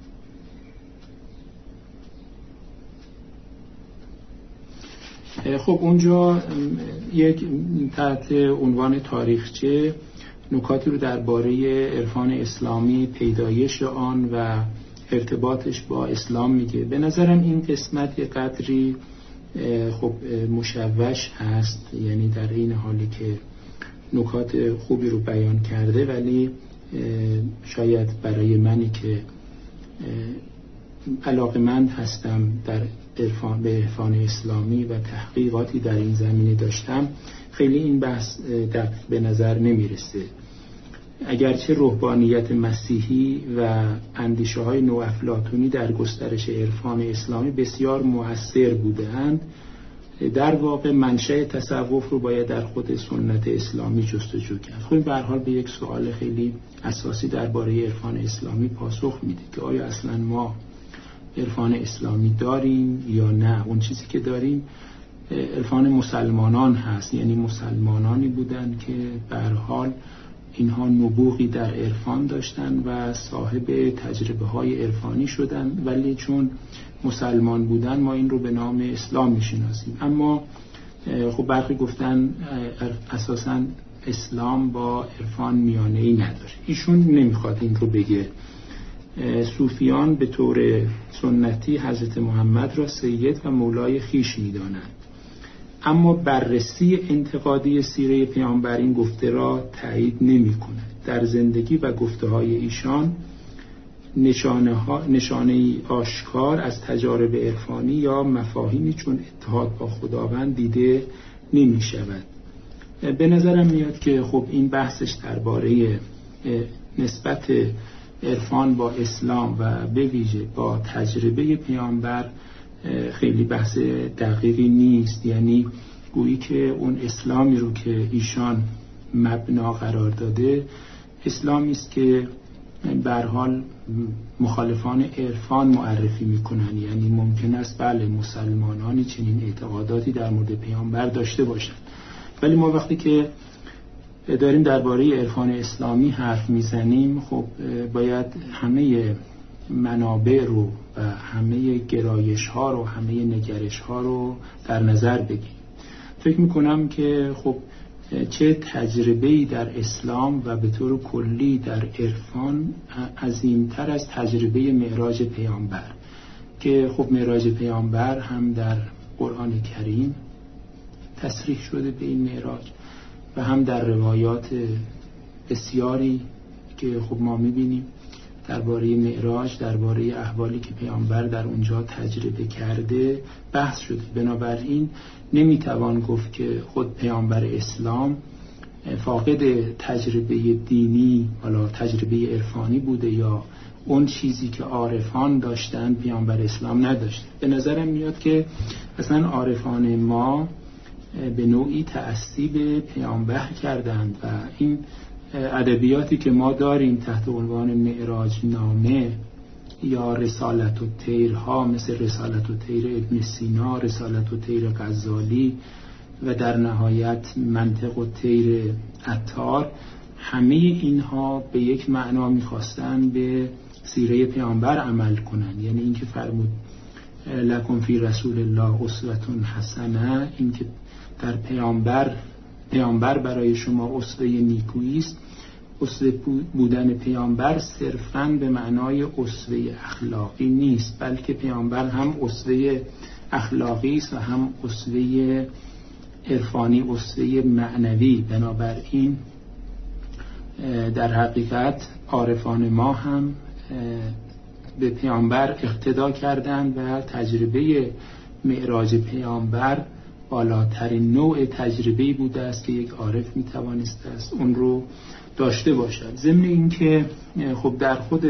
خب اونجا یک تحت عنوان تاریخچه نکاتی رو درباره عرفان اسلامی، پیدایش آن و ارتباطش با اسلام میگه. به نظرم این قسمت یک قدری خب مشوش هست، یعنی در این حالی که نکات خوبی رو بیان کرده ولی شاید برای منی که علاقه‌مند هستم در عرفان به عرفان اسلامی و تحقیقاتی در این زمینه داشتم خیلی این بحث دقیق به نظر نمیرسه. اگرچه روحانیت مسیحی و اندیشه های نوافلاطونی در گسترش عرفان اسلامی بسیار مؤثر بودند، در واقع منشأ تصوف رو باید در خود سنت اسلامی جستجو کرد. خب به هر حال به یک سوال خیلی اساسی درباره عرفان اسلامی پاسخ میده که آیا اصلا ما عرفان اسلامی داریم یا نه. اون چیزی که داریم عرفان مسلمانان هست، یعنی مسلمانانی بودند که به هر حال اینها نبوغی در عرفان داشتن و صاحب تجربه های عرفانی شدن، ولی چون مسلمان بودن ما این رو به نام اسلام میشناسیم. اما خب برخی گفتن اساساً اسلام با عرفان میانه‌ای نداره. ایشون نمیخواد این رو بگه. صوفیان به طور سنتی حضرت محمد را سید و مولای خیش میدانند، اما بررسی انتقادی سیره پیامبر این گفته را تایید نمی کند. در زندگی و گفته های ایشان نشانه ها نشانه آشکار از تجارب عرفانی یا مفاهیمی چون اتحاد با خداوند دیده نمی شود. به نظرم میاد که خب این بحثش درباره نسبت عرفان با اسلام و به ویژه با تجربه پیامبر خیلی بحث دقیقی نیست. یعنی گویی که اون اسلامی رو که ایشان مبنا قرار داده اسلامی است که به هر حال مخالفان عرفان معرفی میکنن. یعنی ممکن است بله مسلمانانی چنین اعتقاداتی در مورد پیامبر داشته باشند، ولی ما وقتی که داریم درباره عرفان اسلامی حرف میزنیم خب باید همه منابع رو و همه گرایش ها رو، همه نگرش ها رو در نظر بگیریم. فکر میکنم که خب چه تجربه‌ای در اسلام و به طور کلی در عرفان عظیمتر از تجربه معراج پیامبر، که خب معراج پیامبر هم در قرآن کریم تصریح شده به این معراج و هم در روایات بسیاری که خب ما میبینیم درباره معراج، درباره احوالی که پیامبر در اونجا تجربه کرده بحث شده. بنابراین نمیتوان گفت که خود پیامبر اسلام فاقد تجربه دینی حالا تجربه عرفانی بوده یا اون چیزی که عارفان داشتن پیامبر اسلام نداشته. به نظرم میاد که اصلا عارفان ما به نوعی تأسی به پیامبر کردند و این ادبیاتی که ما داریم تحت عنوان معراج نامه یا رسالت و تیرها مثل رسالت و تیر ابن سینا، رسالت و تیر غزالی و در نهایت منطق و تیر عطار، همه اینها به یک معنا میخواستن به سیره پیامبر عمل کنند. یعنی اینکه فرمود لکم فی رسول الله اسوة حسنه، اینکه در پیامبر پیامبر برای شما اسوه نیکویی است، اسوه بودن پیامبر صرفاً به معنای اسوه اخلاقی نیست، بلکه پیامبر هم اسوه اخلاقی است و هم اسوه عرفانی، اسوه معنوی. بنابراین در حقیقت عارفان ما هم به پیامبر اقتدا کردند و تجربه معراج پیامبر بالاترین نوع تجربه‌ای بوده است که یک عارف میتوانسته است اون رو داشته باشد. ضمن این که خب در خود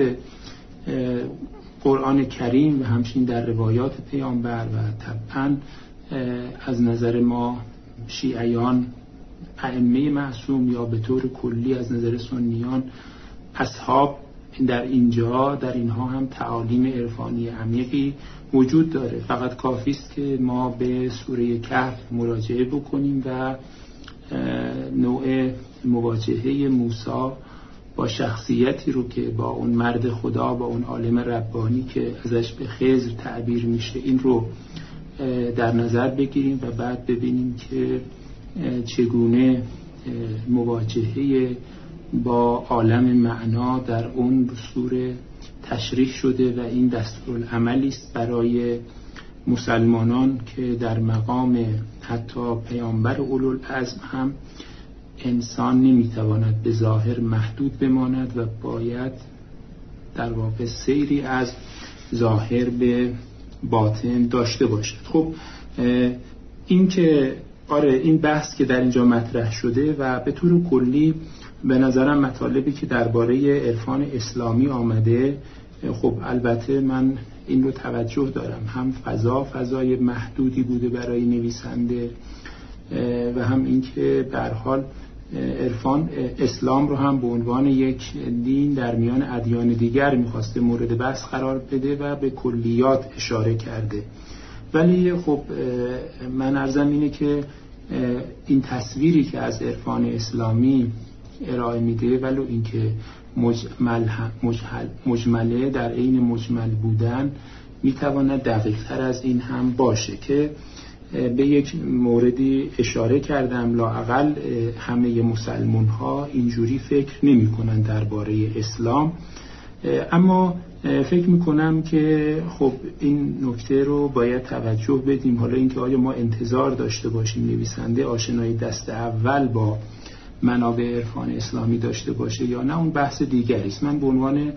قرآن کریم و همچنین در روایات پیامبر و طبعا از نظر ما شیعیان ائمه معصوم یا به طور کلی از نظر سنیان اصحاب، در اینجا در اینها هم تعالیم عرفانی عمیقی وجود داره. فقط کافی است که ما به سوره کهف مراجعه بکنیم و نوع مواجهه موسی با شخصیتی رو که با اون مرد خدا، با اون عالم ربانی که ازش به خضر تعبیر میشه، این رو در نظر بگیریم و بعد ببینیم که چگونه مواجهه با عالم معنا در اون سوره تشریح شده و این دستورالعملی است برای مسلمانان که در مقام حتی پیامبر اولوالعزم هم انسان نمیتواند به ظاهر محدود بماند و باید در واقع سیری از ظاهر به باطن داشته باشد. خب این که آره این بحث که در اینجا مطرح شده و به طور کلی به نظرم مطالبی که درباره عرفان اسلامی آمده، خب البته من این رو توجه دارم، هم فضا فضای محدودی بوده برای نویسنده و هم اینکه به هر حال عرفان اسلام رو هم به عنوان یک دین در میان ادیان دیگر میخواسته مورد بحث قرار بده و به کلیات اشاره کرده. ولی خب من عرضم اینه که این تصویری که از عرفان اسلامی ارائه میده ولو اینکه مجمل مجمل مجمله در عین مجمل بودن میتواند دقیق تر از این هم باشه که به یک موردی اشاره کردم. لااقل همه مسلمان ها اینجوری فکر نمی کنن درباره اسلام، اما فکر می کنم که خب این نکته رو باید توجه بدیم. حالا اینکه آیا ما انتظار داشته باشیم نویسنده آشنایی دست اول با منابع عرفان اسلامی داشته باشه یا نه، اون بحث دیگری است. من به عنوان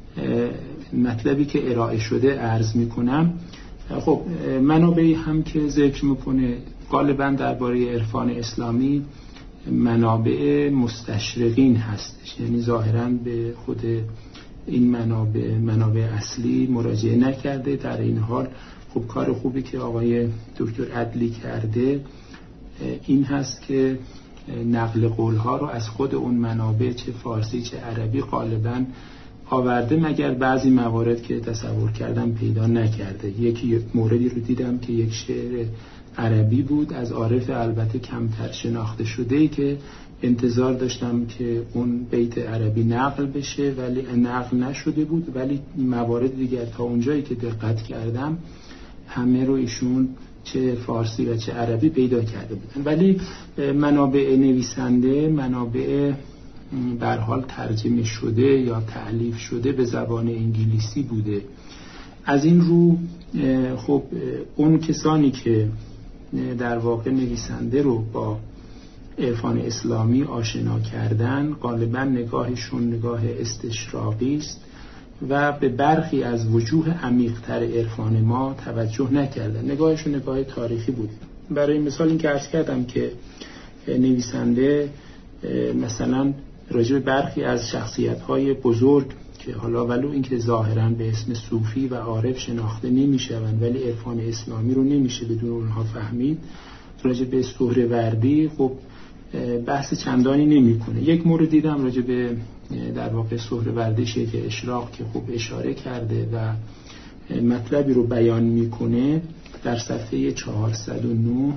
مطلبی که ارائه شده عرض می کنم. خب منابعی هم که ذکر میکنه غالبا درباره عرفان اسلامی منابع مستشرقین هستش، یعنی ظاهرا به خود این منابع منابع اصلی مراجعه نکرده. در این حال خب کار خوبی که آقای دکتر عدلی کرده این هست که نقل قولها رو از خود اون منابع چه فارسی چه عربی غالبا آورده، مگر بعضی موارد که تصور کردم پیدا نکرده. یکی موردی رو دیدم که یک شعر عربی بود از عارف البته کمتر شناخته شده که انتظار داشتم که اون بیت عربی نقل بشه ولی نقل نشده بود، ولی موارد دیگر تا اونجایی که دقت کردم همه رو ایشون چه فارسی و چه عربی پیدا کرده بودن. ولی منابع نویسنده منابع به هر حال ترجمه شده یا تألیف شده به زبان انگلیسی بوده. از این رو خب اون کسانی که در واقع نویسنده رو با عرفان اسلامی آشنا کردن غالبا نگاهشون نگاه استشراقی است و به برخی از وجوه عمیق‌تر عرفان ما توجه نکردن، نگاهشون نگاه تاریخی بود. برای مثال این که عرض کردم که نویسنده مثلا راجع به برخی از شخصیت‌های بزرگ که حالا ولو اینکه ظاهراً به اسم صوفی و عارف شناخته نمی‌شوند ولی عرفان اسلامی رو نمیشه بدون اونها فهمید، راجع به سهروردی خب بحث چندانی نمی‌کنه. یک مورد دیدم راجع به در واقع سهروردی شیخ اشراق که خب اشاره کرده و مطلبی رو بیان می‌کنه در صفحه چهارصد و نه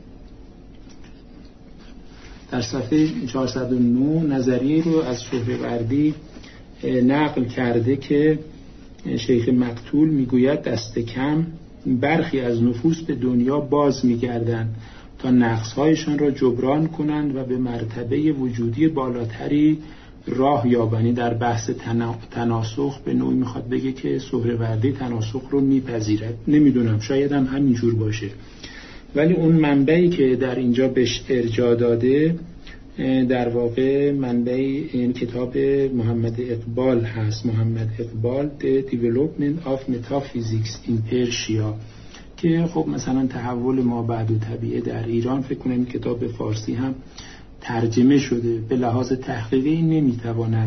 در صفحه چهارصد و نه نظریه رو از سهروردی نقل کرده که شیخ مقتول میگوید دست کم برخی از نفوس به دنیا باز میگردند تا نقص‌هایشان را جبران کنند و به مرتبه وجودی بالاتری راه یابنی در بحث تناسخ به نوعی میخواد بگه که سهروردی تناسخ رو میپذیرد. نمیدونم، شاید هم همینجور باشه، ولی اون منبعی که در اینجا بهش ارجاع داده در واقع منبع این کتاب محمد اقبال هست، محمد اقبال The Development of Metaphysics in Persia، که خب مثلا تحول ما بعد و طبیعه در ایران، فکر کنم این کتاب به فارسی هم ترجمه شده. به لحاظ تحقیقی این نمیتواند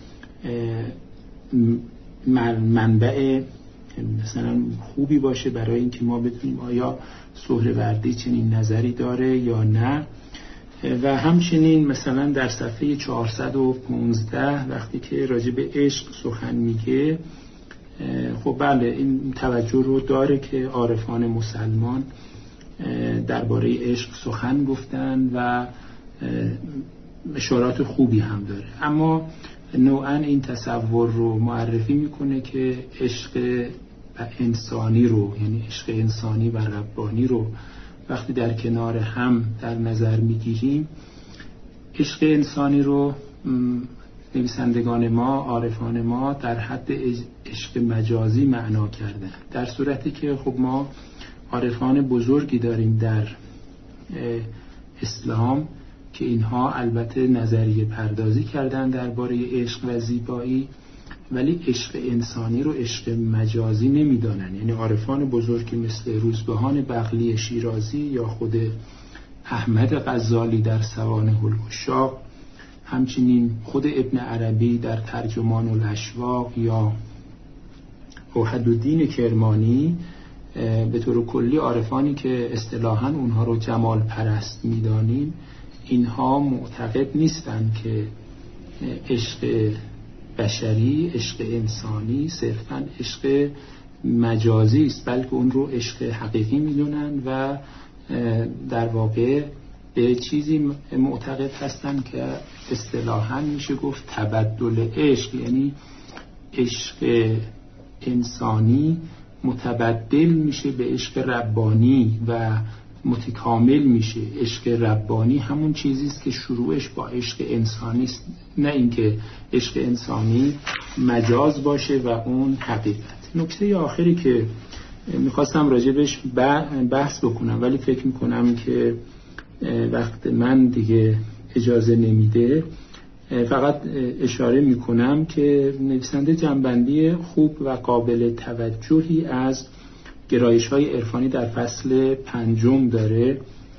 منبع مثلا خوبی باشه برای اینکه ما بدونیم آیا سهروردی چنین نظری داره یا نه. و همچنین مثلا در صفحه چهارصد و پانزده وقتی که راجع به عشق سخن میگه، خب بله این توجه رو داره که عارفان مسلمان درباره عشق سخن گفتن و اشارات خوبی هم داره، اما نوعا این تصور رو معرفی میکنه که عشق انسانی رو، یعنی عشق انسانی و ربانی رو وقتی در کنار هم در نظر میگیریم، عشق انسانی رو نویسندگان ما، عارفان ما در حد عشق مجازی معنا کردن، در صورتی که خب ما عارفان بزرگی داریم در اسلام که اینها البته نظریه پردازی کردن درباره عشق و زیبایی، ولی عشق انسانی رو عشق مجازی نمیدانن. یعنی عارفان بزرگی مثل روزبهان بغلی شیرازی یا خود احمد غزالی در سوانح العشاق، همچنین خود ابن عربی در ترجمان الاشواق یا اوحدالدین کرمانی، به طور کلی عارفانی که اصطلاحاً اونها رو جمال پرست میدانیم، اینها معتقد نیستن که عشق بشری، عشق انسانی صرفاً عشق مجازی است، بلکه اون رو عشق حقیقی میدونن و در واقع به چیزی معتقد هستن که اصطلاحاً میشه گفت تبدل عشق، یعنی عشق انسانی متبدل میشه به عشق ربانی و متکامل میشه. عشق ربانی همون چیزی است که شروعش با عشق انسانی است، نه اینکه عشق انسانی مجاز باشه و اون حقیقت. نکته آخری که میخواستم راجبش بحث بکنم ولی فکر میکنم که وقت من دیگه اجازه نمیده، فقط اشاره میکنم که نویسنده جنبندی خوب و قابل توجهی از گرایش‌های عرفانی در فصل پنجم داره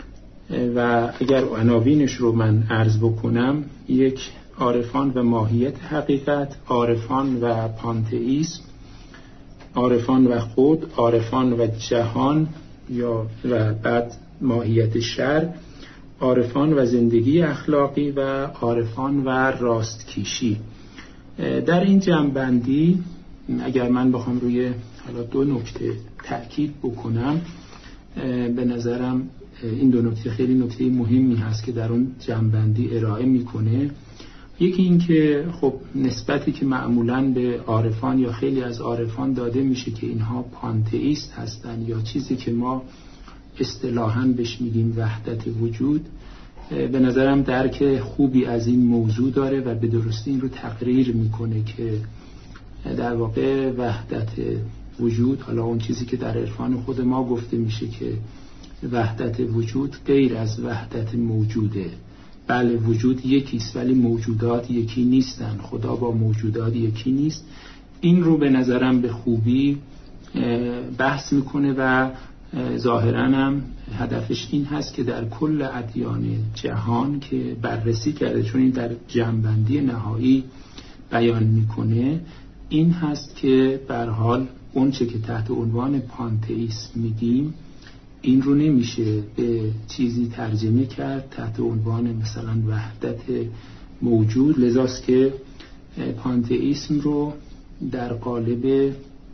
و اگر عناوینش رو من عرض بکنم، یک، عارفان و ماهیت حقیقت، عارفان و پانتئیسم، عارفان و خود، عارفان و جهان یا و بعد ماهیت شر، عارفان و زندگی اخلاقی و عارفان و راستکیشی. در این جنبندی اگر من بخوام روی حالا دو نکته تأکید بکنم، به نظرم این دو نکته خیلی نکته مهمی هست که در اون جنبندی ارائه میکنه. یکی این که خب نسبتی که معمولاً به عارفان یا خیلی از عارفان داده میشه که اینها پانتئیست هستن یا چیزی که ما اصطلاحاً بهش میگیم وحدت وجود، به نظرم درک خوبی از این موضوع داره و به درستی این رو تقریر میکنه که در واقع وحدت وجود، حالا اون چیزی که در عرفان خود ما گفته میشه که وحدت وجود غیر از وحدت موجوده. بله وجود یکیست ولی موجودات یکی نیستن، خدا با موجودات یکی نیست. این رو به نظرم به خوبی بحث میکنه و ظاهراً هم هدفش این هست که در کل ادیان جهان که بررسی کرده، چون این در جنبندی نهایی بیان میکنه، این هست که به هر حال اون چه که تحت عنوان پانتئیسم میگیم این رو نمیشه به چیزی ترجمه کرد تحت عنوان مثلا وحدت موجود، لذاست که پانتئیسم رو در قالب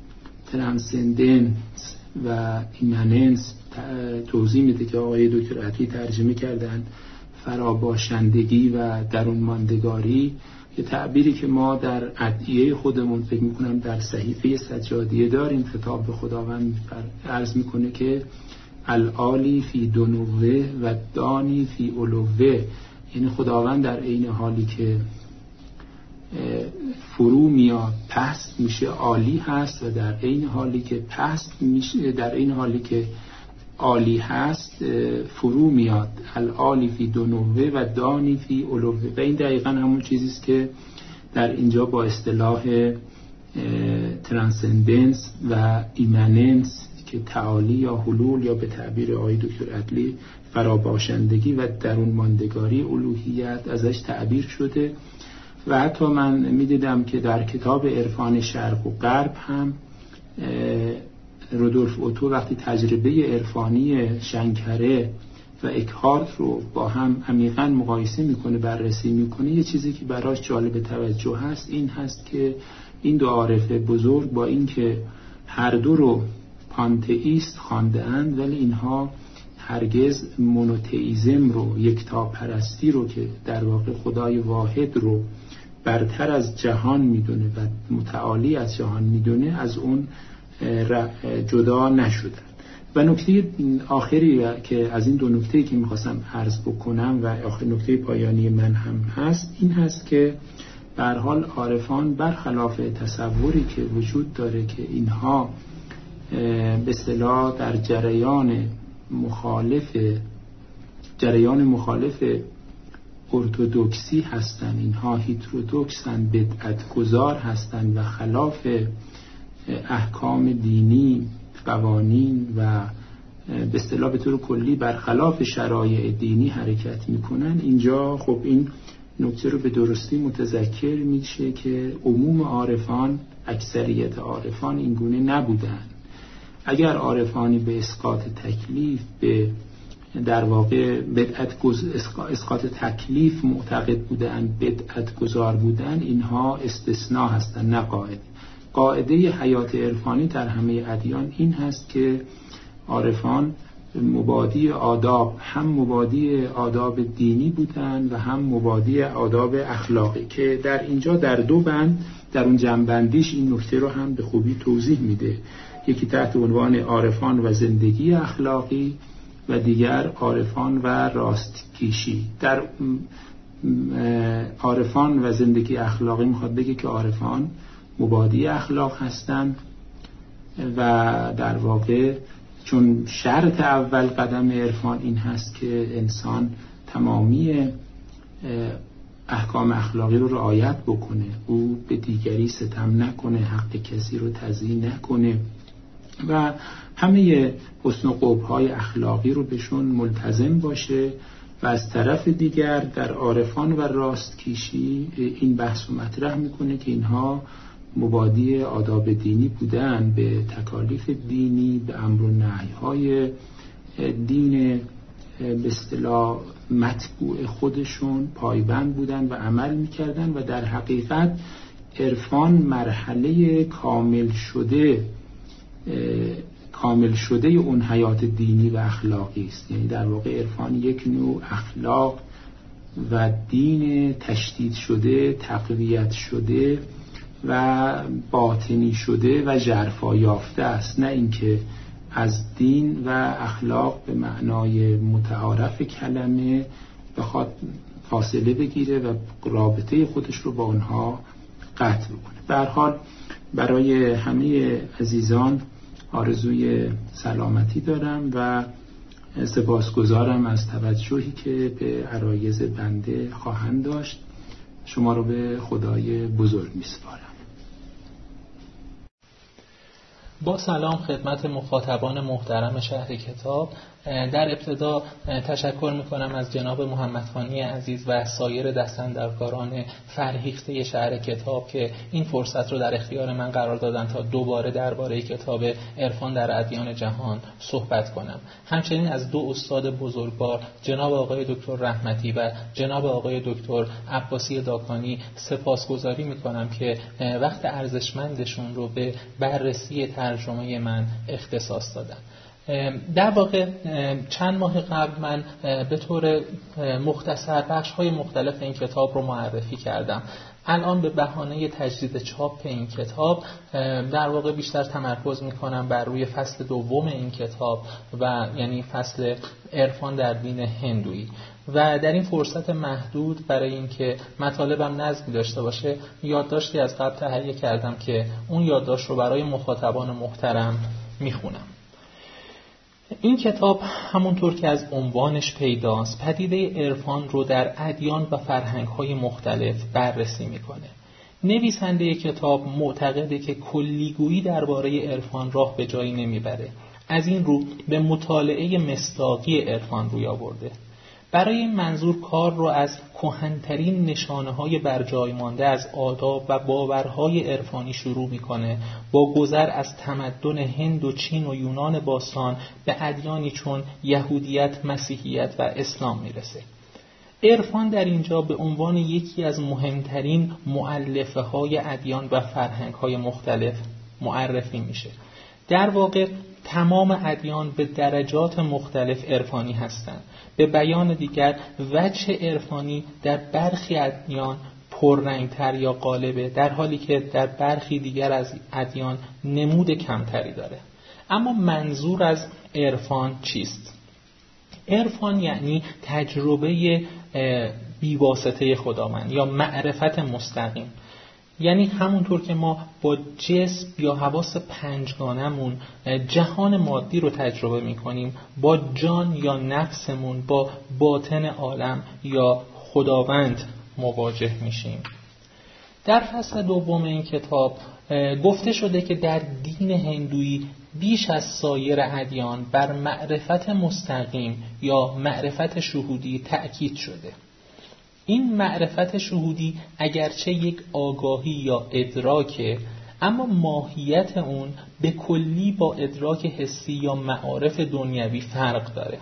ترانسندنس و ایمننس توضیح میده که آقای دکتر عطی ترجمه کردن فراباشندگی و درون ماندگاری، یه تعبیری که ما در ادعیه خودمون فکر میکنم در صحیفه سجادیه داریم. خطاب به خداوند عرض میکنه که العالی فی دنوه و دانی فی علوه، یعنی خداوند در عین حالی که فرو میاد، پست میشه عالی هست، و در این حالی که پست میشه، در این حالی که عالی هست فرو میاد. العالی فی دنوه و دانی فی علوه. و این دقیقا همون چیزیست که در اینجا با اصطلاح ترانسندنس و ایمننس که تعالی یا حلول یا به تعبیر آقای دکتر عدلی فراباشندگی و درون ماندگاری الوهیت ازش تعبیر شده. و حتی من میدیدم که در کتاب عرفان شرق و غرب هم رودولف اوتو وقتی تجربه عرفانی شنکره و اکهارت رو با هم عمیقاً مقایسه میکنه، بررسی میکنه، یه چیزی که براش جالب توجه هست این هست که این دو عارف بزرگ با اینکه هر دو رو پانتئیست خوانده‌اند، ولی اینها هرگز مونوتئیسم رو، یکتا پرستی رو که در واقع خدای واحد رو برتر از جهان میدونه و متعالی از جهان میدونه، از اون جدا نشدن. و نکته آخری که از این دو نکته که میخواستم عرض بکنم و آخر نکته پایانی من هم هست این هست که به هر حال عارفان برخلاف تصوری که وجود داره که اینها به اصطلاح در جریان مخالف جریان مخالف ارتودکسی هستند، اینها هیترودکسن، بدعت گذار هستند و خلاف احکام دینی، قوانین و به اصطلاح به طور کلی برخلاف شرایع دینی حرکت میکنن. اینجا خب این نکته رو به درستی متذکر میشه که عموم عارفان، اکثریت عارفان این گونه نبودن. اگر عارفانی به اسقاط تکلیف، به در واقع بدعت گز... اسقاط تکلیف معتقد بودن، بدعت گذار بودن، اینها استثناء هستن نه قاعده. قاعده حیات عرفانی در همه ادیان این هست که عارفان مبادی آداب، هم مبادی آداب دینی بودن و هم مبادی آداب اخلاقی، که در اینجا در دو بند در اون جنبندیش این نکته رو هم به خوبی توضیح میده. یکی تحت عنوان عارفان و زندگی اخلاقی و دیگر عارفان و راستکیشی. در عارفان و زندگی اخلاقی میخواد بگه که عارفان مبادی اخلاق هستند و در واقع چون شرط اول قدم عرفان این هست که انسان تمامی احکام اخلاقی رو رعایت بکنه، او به دیگری ستم نکنه، حق کسی رو تضییع نکنه و همه حسن و قبح‌های اخلاقی رو بهشون ملتزم باشه. و از طرف دیگر در عارفان و راستکیشی این بحث رو مطرح میکنه که اینها مبادی آداب دینی بودن، به تکالیف دینی، به امر و نهی‌های دین به اصطلاح متبوع خودشون پایبند بودن و عمل میکردن و در حقیقت عرفان مرحله کامل شده کامل شده اون حیات دینی و اخلاقی است. یعنی در واقع عرفان یک نوع اخلاق و دین تشدید شده، تقویت شده و باطنی شده و ژرفا یافته است، نه اینکه از دین و اخلاق به معنای متعارف کلمه بخواد فاصله بگیره و رابطه خودش رو با اونها قطع بکنه. به هر حال برای همه عزیزان آرزوی سلامتی دارم و سپاسگزارم از توجهی که به عرایض بنده خواهند داشت. شما رو به خدای بزرگ میسپارم. با سلام خدمت مخاطبان محترم شهر کتاب. در ابتدا تشکر میکنم از جناب محمدخانی عزیز و سایر دستاندرکاران فرهیخته شهر کتاب که این فرصت رو در اختیار من قرار دادن تا دوباره درباره کتاب عرفان در ادیان جهان صحبت کنم. همچنین از دو استاد بزرگوار جناب آقای دکتر رحمتی و جناب آقای دکتر عباسی داکانی سپاسگزاری میکنم که وقت ارزشمندشون رو به بررسی ترجمه من اختصاص دادن. در واقع چند ماه قبل من به طور مختصر بخش‌های مختلف این کتاب رو معرفی کردم. الان به بهانه تجدید چاپ این کتاب در واقع بیشتر تمرکز می‌کنم بر روی فصل دوم این کتاب و یعنی فصل عرفان در دین هندویی. و در این فرصت محدود برای اینکه مطالبم نظمی داشته باشه یادداشتی از قبل تهیه کردم که اون یادداشت رو برای مخاطبان محترم میخونم. این کتاب همونطور که از عنوانش پیداست پدیده عرفان رو در ادیان و فرهنگ‌های مختلف بررسی میکنه. نویسنده کتاب معتقده که کلیگویی درباره عرفان راه به جایی نمیبره. از این رو به مطالعه مصداقی عرفان روی آورده. برای این منظور کار رو از کهن‌ترین نشانه‌های برجای مانده از آداب و باورهای عرفانی شروع می‌کنه، با گذر از تمدن هند و چین و یونان باستان به ادیانی چون یهودیت، مسیحیت و اسلام میرسه. عرفان در اینجا به عنوان یکی از مهمترین مؤلفه‌های ادیان و فرهنگ‌های مختلف معرفی میشه. در واقع تمام ادیان به درجات مختلف عرفانی هستند. به بیان دیگر وجه عرفانی در برخی ادیان پررنگتر یا غالبه، در حالی که در برخی دیگر از ادیان نمود کمتری داره. اما منظور از عرفان چیست؟ عرفان یعنی تجربه بیواسطه خداوند یا معرفت مستقیم. یعنی همونطور که ما با جسم یا حواس پنجگانمون جهان مادی رو تجربه می‌کنیم، با جان یا نفسمون با باطن عالم یا خداوند مواجه میشیم. در فصل دوم این کتاب گفته شده که در دین هندویی بیش از سایر ادیان بر معرفت مستقیم یا معرفت شهودی تأکید شده. این معرفت شهودی اگرچه یک آگاهی یا ادراکه، اما ماهیت اون به کلی با ادراک حسی یا معارف دنیوی فرق داره.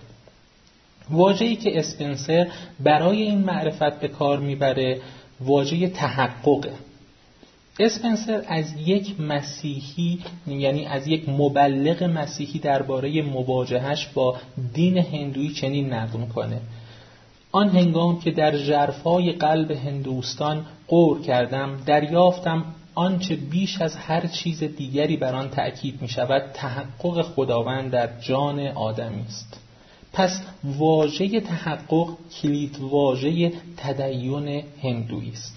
واژه‌ای که اسپنسر برای این معرفت به کار میبره واژه تحققه. اسپنسر از یک مسیحی، یعنی از یک مبلغ مسیحی درباره مواجهش با دین هندویی چنین نقل می‌کنه: آن هنگام که در ژرفای قلب هندوستان غور کردم دریافتم آنچه بیش از هر چیز دیگری بر آن تأکید می شود تحقق خداوند در جان آدمی است. پس واژه تحقق کلید واژه تدین هندویی است.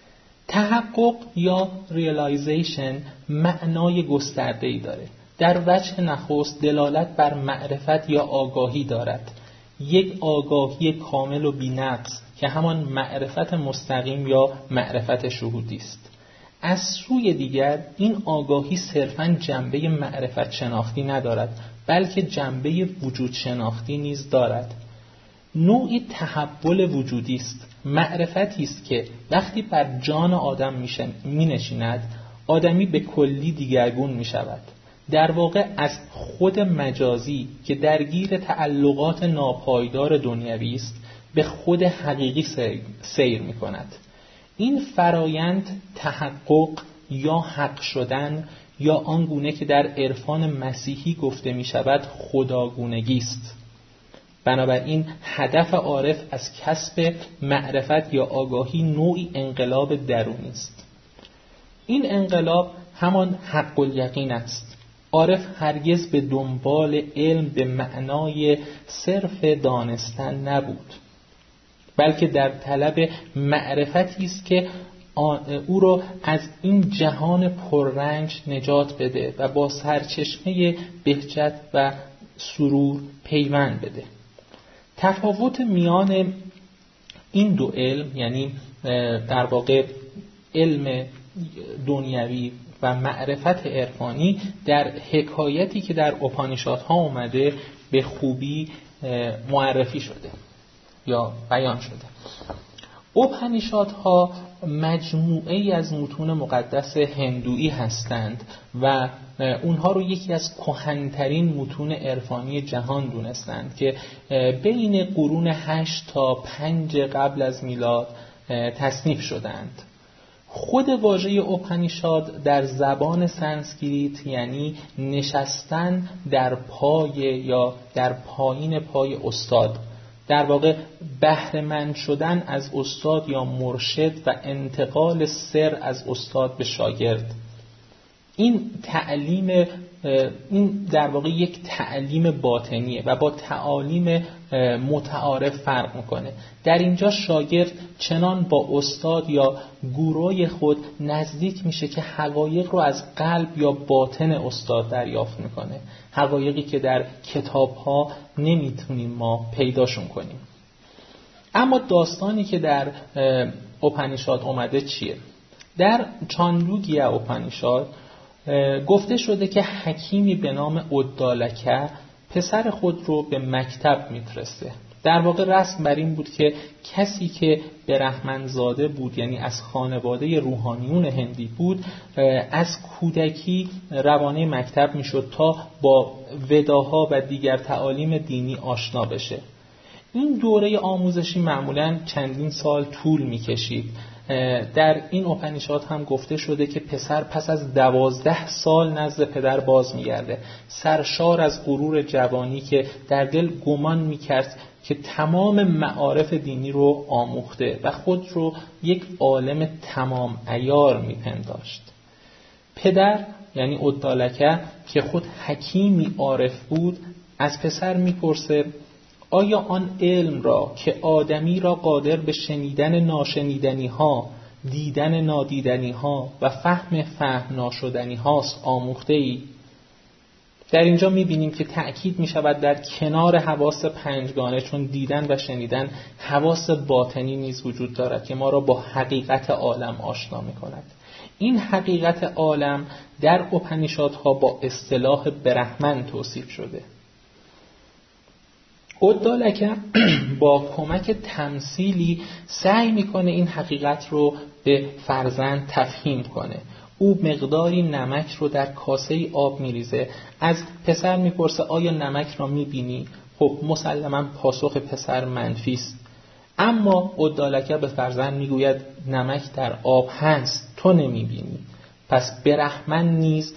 تحقق یا ریالایزیشن معنای گسترده‌ای داره. در وجه نخست دلالت بر معرفت یا آگاهی دارد، یک آگاهی کامل و بی‌نقص که همان معرفت مستقیم یا معرفت شهودی است. از سوی دیگر این آگاهی صرفاً جنبه معرفت شناختی ندارد، بلکه جنبه وجود شناختی نیز دارد. نوعی تحول وجودی است، معرفتی است که وقتی بر جان آدم می‌نشیند آدمی به کلی دیگرگون می‌شود. در واقع از خود مجازی که درگیر تعلقات ناپایدار دنیوی است به خود حقیقی سیر می کند. این فرایند تحقق یا حق شدن یا آنگونه که در عرفان مسیحی گفته می شود خداگونگی است. بنابراین هدف عارف از کسب معرفت یا آگاهی نوعی انقلاب درونی است. این انقلاب همان حق الیقین است. عارف هرگز به دنبال علم به معنای صرف دانستن نبود، بلکه در طلب معرفتی است که او را از این جهان پررنج نجات بده و با سرچشمه بهجت و سرور پیوند بده. تفاوت میان این دو علم، یعنی در واقع علم دنیوی و معرفت عرفانی، در حکایتی که در اپانیشادها اومده به خوبی معرفی شده یا بیان شده. اپانیشادها مجموعه‌ای از متون مقدس هندویی هستند و اونها رو یکی از کهن‌ترین متون عرفانی جهان دونستند که بین قرون هشت تا پنج قبل از میلاد تصنیف شدند. خود واژه اپانیشاد در زبان سانسکریت یعنی نشستن در پای یا در پایین پای استاد، در واقع بهره‌مند شدن از استاد یا مرشد و انتقال سر از استاد به شاگرد. این تعلیم این در واقع یک تعلیم باطنیه و با تعالیم متعارف فرق میکنه. در اینجا شاگرد چنان با استاد یا گروی خود نزدیک میشه که حقایق رو از قلب یا باطن استاد دریافت میکنه، حقایقی که در کتاب‌ها نمیتونیم ما پیداشون کنیم. اما داستانی که در اوپنیشاد اومده چیه؟ در چاندوگیا اوپنیشاد گفته شده که حکیمی به نام ادالکه پسر خود رو به مکتب میفرسته. در واقع رسم بر این بود که کسی که برهمنزاده بود، یعنی از خانواده روحانیون هندی بود، از کودکی روانه مکتب میشد تا با وداها و دیگر تعالیم دینی آشنا بشه. این دوره آموزشی معمولاً چندین سال طول میکشید. در این اوپنیشاد هم گفته شده که پسر پس از دوازده سال نزد پدر باز میگرده، سرشار از غرور جوانی که در دل گمان میکرد که تمام معارف دینی رو آموخته و خود رو یک عالم تمام عیار میپنداشت. پدر یعنی ادالکه که خود حکیمی عارف بود از پسر میپرسه آیا آن علم را که آدمی را قادر به شنیدن ناشنیدنی ها، دیدن نادیدنی ها و فهم فهم ناشدنی هاست آموخته ای؟ در اینجا میبینیم که تأکید میشود در کنار حواس پنجگانه، چون دیدن و شنیدن حواس باطنی نیز وجود دارد که ما را با حقیقت عالم آشنا میکند. این حقیقت عالم در اوپنیشادها با اصطلاح برهمن توصیف شده. ادالکه با کمک تمثیلی سعی میکنه این حقیقت رو به فرزند تفهیم کنه. او مقداری نمک رو در کاسه آب میریزه، از پسر میپرسه آیا نمک را میبینی؟ خب مسلما پاسخ پسر منفی است، اما ادالکه به فرزند میگوید نمک در آب هست، تو نمیبینی. پس برهمن نیز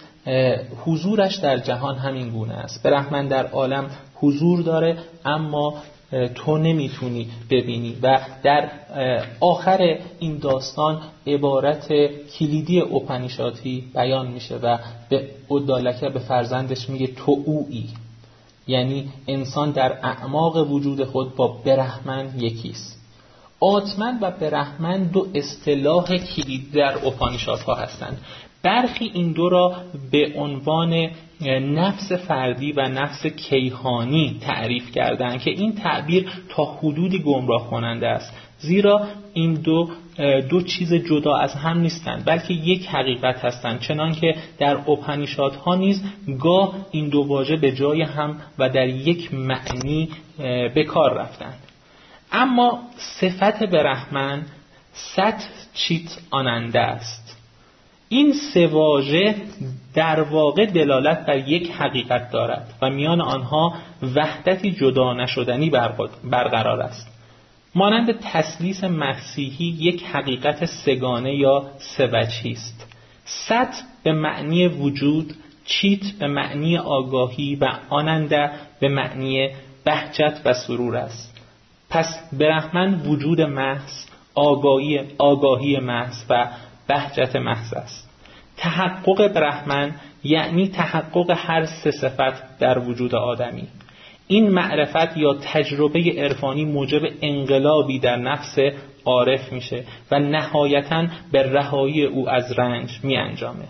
حضورش در جهان همین گونه است. برهمن در عالم حضور داره اما تو نمیتونی ببینی. و در آخر این داستان عبارت کلیدی اوپنیشادی بیان میشه و به ادالکه به فرزندش میگه تو اویی، یعنی انسان در اعماق وجود خود با برهمن یکیست. آتمن و برهمن دو اصطلاح کلید در اوپنیشادها هستند. برخی این دو را به عنوان نفس فردی و نفس کیهانی تعریف کردند که این تعبیر تا حدودی گمراه کننده است، زیرا این دو دو چیز جدا از هم نیستند بلکه یک حقیقت هستند، چنان که در اوپنیشادها نیز گاه این دو واژه به جای هم و در یک معنی به کار رفتند. اما صفت برهمن ست چیت آننده است. این سه واژه در واقع دلالت بر یک حقیقت دارد و میان آنها وحدتی جدا نشدنی برقرار است. مانند تثلیث مسیحی یک حقیقت سگانه یا سه‌وجهی است. ست به معنی وجود، چیت به معنی آگاهی و آننده به معنی بهجت و سرور است. پس برهمن وجود محض، آگاهی آگاهی محض و بهجت محض است. تحقق برهمن یعنی تحقق هر سه صفت در وجود آدمی. این معرفت یا تجربه عرفانی موجب انقلابی در نفس عارف میشه و نهایتاً به رهایی او از رنج می انجامه.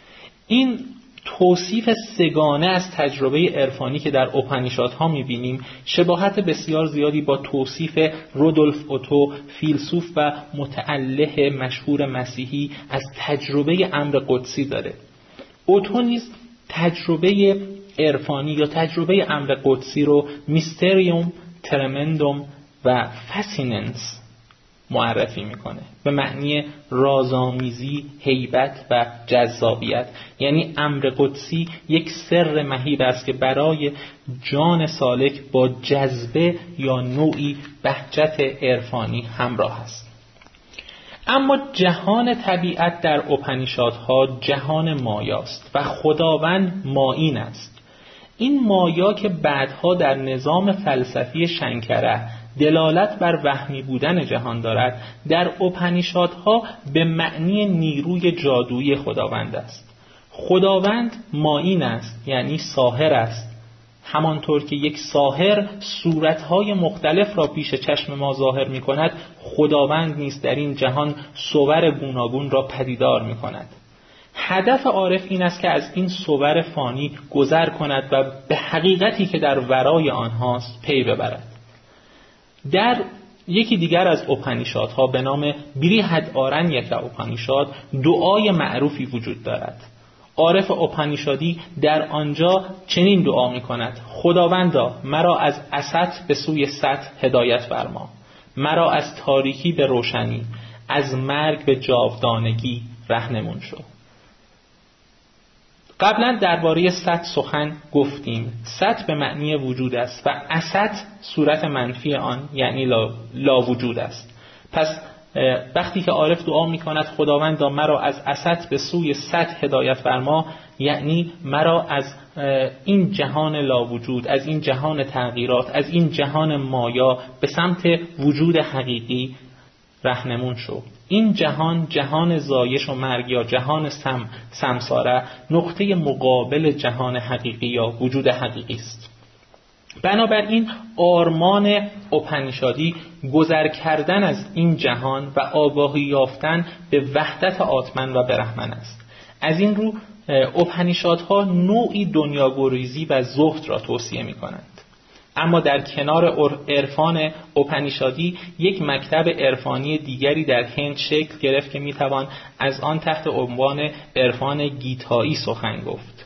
این توصیف سگانه از تجربه عرفانی که در اوپنیشادها می‌بینیم شباهت بسیار زیادی با توصیف رودولف اوتو، فیلسوف و متأله مشهور مسیحی از تجربه امر قدسی داره. اوتو نیز تجربه عرفانی یا تجربه امر قدسی رو میستریوم، ترمندوم و فاسیننس معرفی میکنه، به معنی رازآمیزی، هیبت و جذابیت. یعنی امر قدسی یک سر مهیب است که برای جان سالک با جذبه یا نوعی بهجت عرفانی همراه است. اما جهان طبیعت در اوپنیشادها جهان مایاست و خداوند مایین است. این مایا که بعدها در نظام فلسفی شنکره دلالت بر وهمی بودن جهان دارد، در اوپنیشادها به معنی نیروی جادویی خداوند است. خداوند معین است، یعنی ساحر است. همانطور که یک ساحر صورتهای مختلف را پیش چشم ما ظاهر می کند، خداوند نیز در این جهان صور گوناگون را پدیدار می کند. هدف عارف این است که از این صور فانی گذر کند و به حقیقتی که در ورای آنهاست پی ببرد. در یکی دیگر از اپنیشادها به نام بریهد آرنیک اپنیشاد دعای معروفی وجود دارد. عارف اپنیشادی در آنجا چنین دعا می کند: خداوندا مرا از اسط به سوی سط هدایت فرما، مرا از تاریکی به روشنی، از مرگ به جاودانگی رهنمون شو. قبلا درباره سط سخن گفتیم. سط به معنی وجود است و اسط صورت منفی آن یعنی لا, لا وجود است. پس وقتی که عارف دعا می کند خداوندا مرا از اسط به سوی سط هدایت فرما، یعنی مرا از این جهان لا وجود، از این جهان تغییرات، از این جهان مایا به سمت وجود حقیقی رهنمون شو. این جهان، جهان زایش و مرگ یا جهان سم سمساره، نقطه مقابل جهان حقیقی یا وجود حقیقی است. بنابراین آرمان اپنیشادی گذر کردن از این جهان و آگاهی یافتن به وحدت آتمن و برهمن است. از این رو اپنیشادها نوعی دنیاگریزی و زهد را توصیه می کنند. اما در کنار عرفان اپنیشادی یک مکتب عرفانی دیگری در هند شکل گرفت که میتوان از آن تحت عنوان عرفان گیتایی سخن گفت.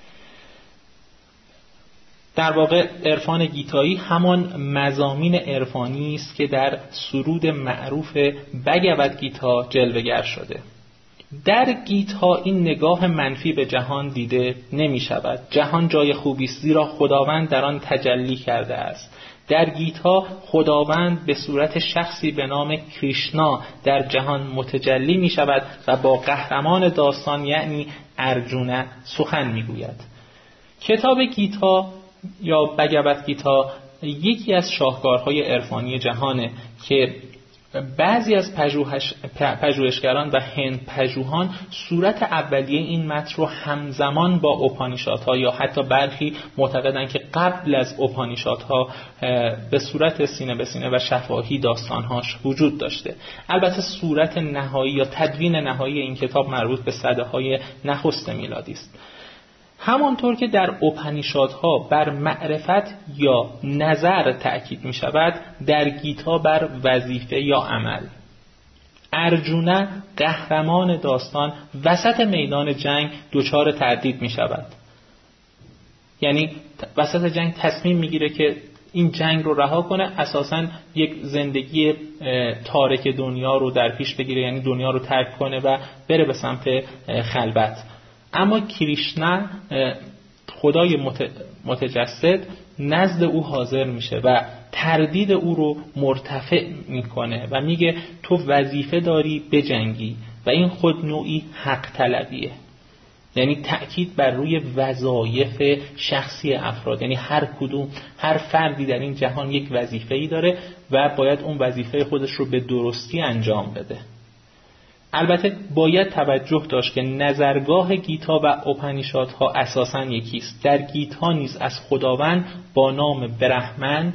در واقع عرفان گیتایی همان مضامین عرفانی است که در سرود معروف بگوت گیتا جلوه‌گر شده. در گیتا این نگاه منفی به جهان دیده نمی شود. جهان جای خوبی است زیرا خداوند در آن تجلی کرده است. در گیتا خداوند به صورت شخصی به نام کریشنا در جهان متجلی می شود و با قهرمان داستان یعنی ارجونا سخن می گوید. کتاب گیتا یا بگوت گیتا یکی از شاهکارهای عرفانی جهانه که بعضی از پژوهش پژوهشگران و هند پژوهان صورت اولیه این متن رو همزمان با اپانیشادها یا حتی برخی معتقدند که قبل از اپانیشادها به صورت سینه به سینه و شفاهی داستانهاش وجود داشته. البته صورت نهایی یا تدوین نهایی این کتاب مربوط به سده‌های نخست میلادی است. همانطور که در اپنیشادها بر معرفت یا نظر تأکید می شود، در گیتا بر وظیفه یا عمل. ارجونا قهرمان داستان وسط میدان جنگ دچار تردید می شود. یعنی وسط جنگ تصمیم می گیره که این جنگ رو رها کنه، اساساً یک زندگی تارک دنیا رو در پیش بگیره، یعنی دنیا رو ترک کنه و بره به سمت خلوت. اما کریشنا خدای متجسد نزد او حاضر میشه و تردید او رو مرتفع میکنه و میگه تو وظیفه داری بجنگی و این خود نوعی حق طلبیه. یعنی تأکید بر روی وظایف شخصی افراد، یعنی هر کدوم هر فردی در این جهان یک وظیفه‌ای داره و باید اون وظیفه خودش رو به درستی انجام بده. البته باید توجه داشت که نظرگاه گیتا و اپنیشادها اساساً یکیست. در گیتا نیز از خداوند با نام برهمن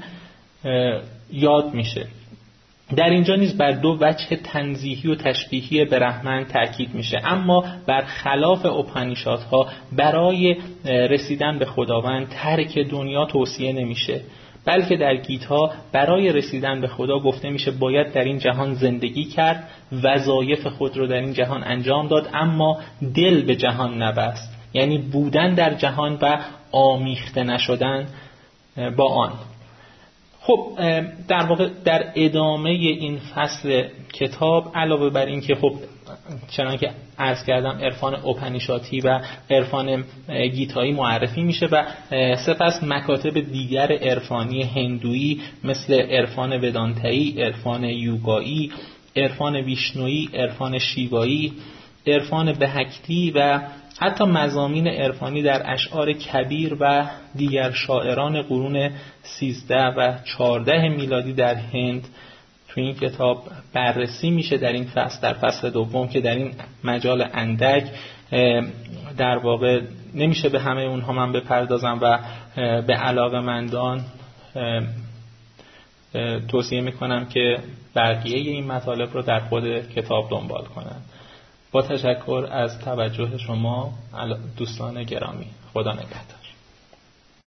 یاد میشه. در اینجا نیز بر دو وجه تنزیهی و تشبیهی برهمن تأکید میشه، اما برخلاف اپنیشادها برای رسیدن به خداوند ترک دنیا توصیه نمیشه، بلکه در گیتا برای رسیدن به خدا گفته میشه باید در این جهان زندگی کرد، وظایف خود رو در این جهان انجام داد، اما دل به جهان نبست، یعنی بودن در جهان و آمیخته نشدن با آن. خب در واقع در ادامه این فصل کتاب علاوه بر این که خب چنانکه عرض کردم عرفان اپنیشادی و عرفان گیتایی معرفی میشه و سپس مکاتب دیگر عرفانی هندویی مثل عرفان ودانتایی، عرفان یوگایی، عرفان ویشنویی، عرفان شیوایی، عرفان بهکتی و حتی مضامین عرفانی در اشعار کبیر و دیگر شاعران قرون سیزده و چهارده میلادی در هند تو این کتاب بررسی میشه. در این فصل، در فصل دوم که در این مجال اندک در واقع نمیشه به همه اونها من بپردازم و به علاقه‌مندان توصیه میکنم که بقیه این مطالب رو در خود کتاب دنبال کنن. با تشکر از توجه شما دوستان گرامی. خدا نگهدار.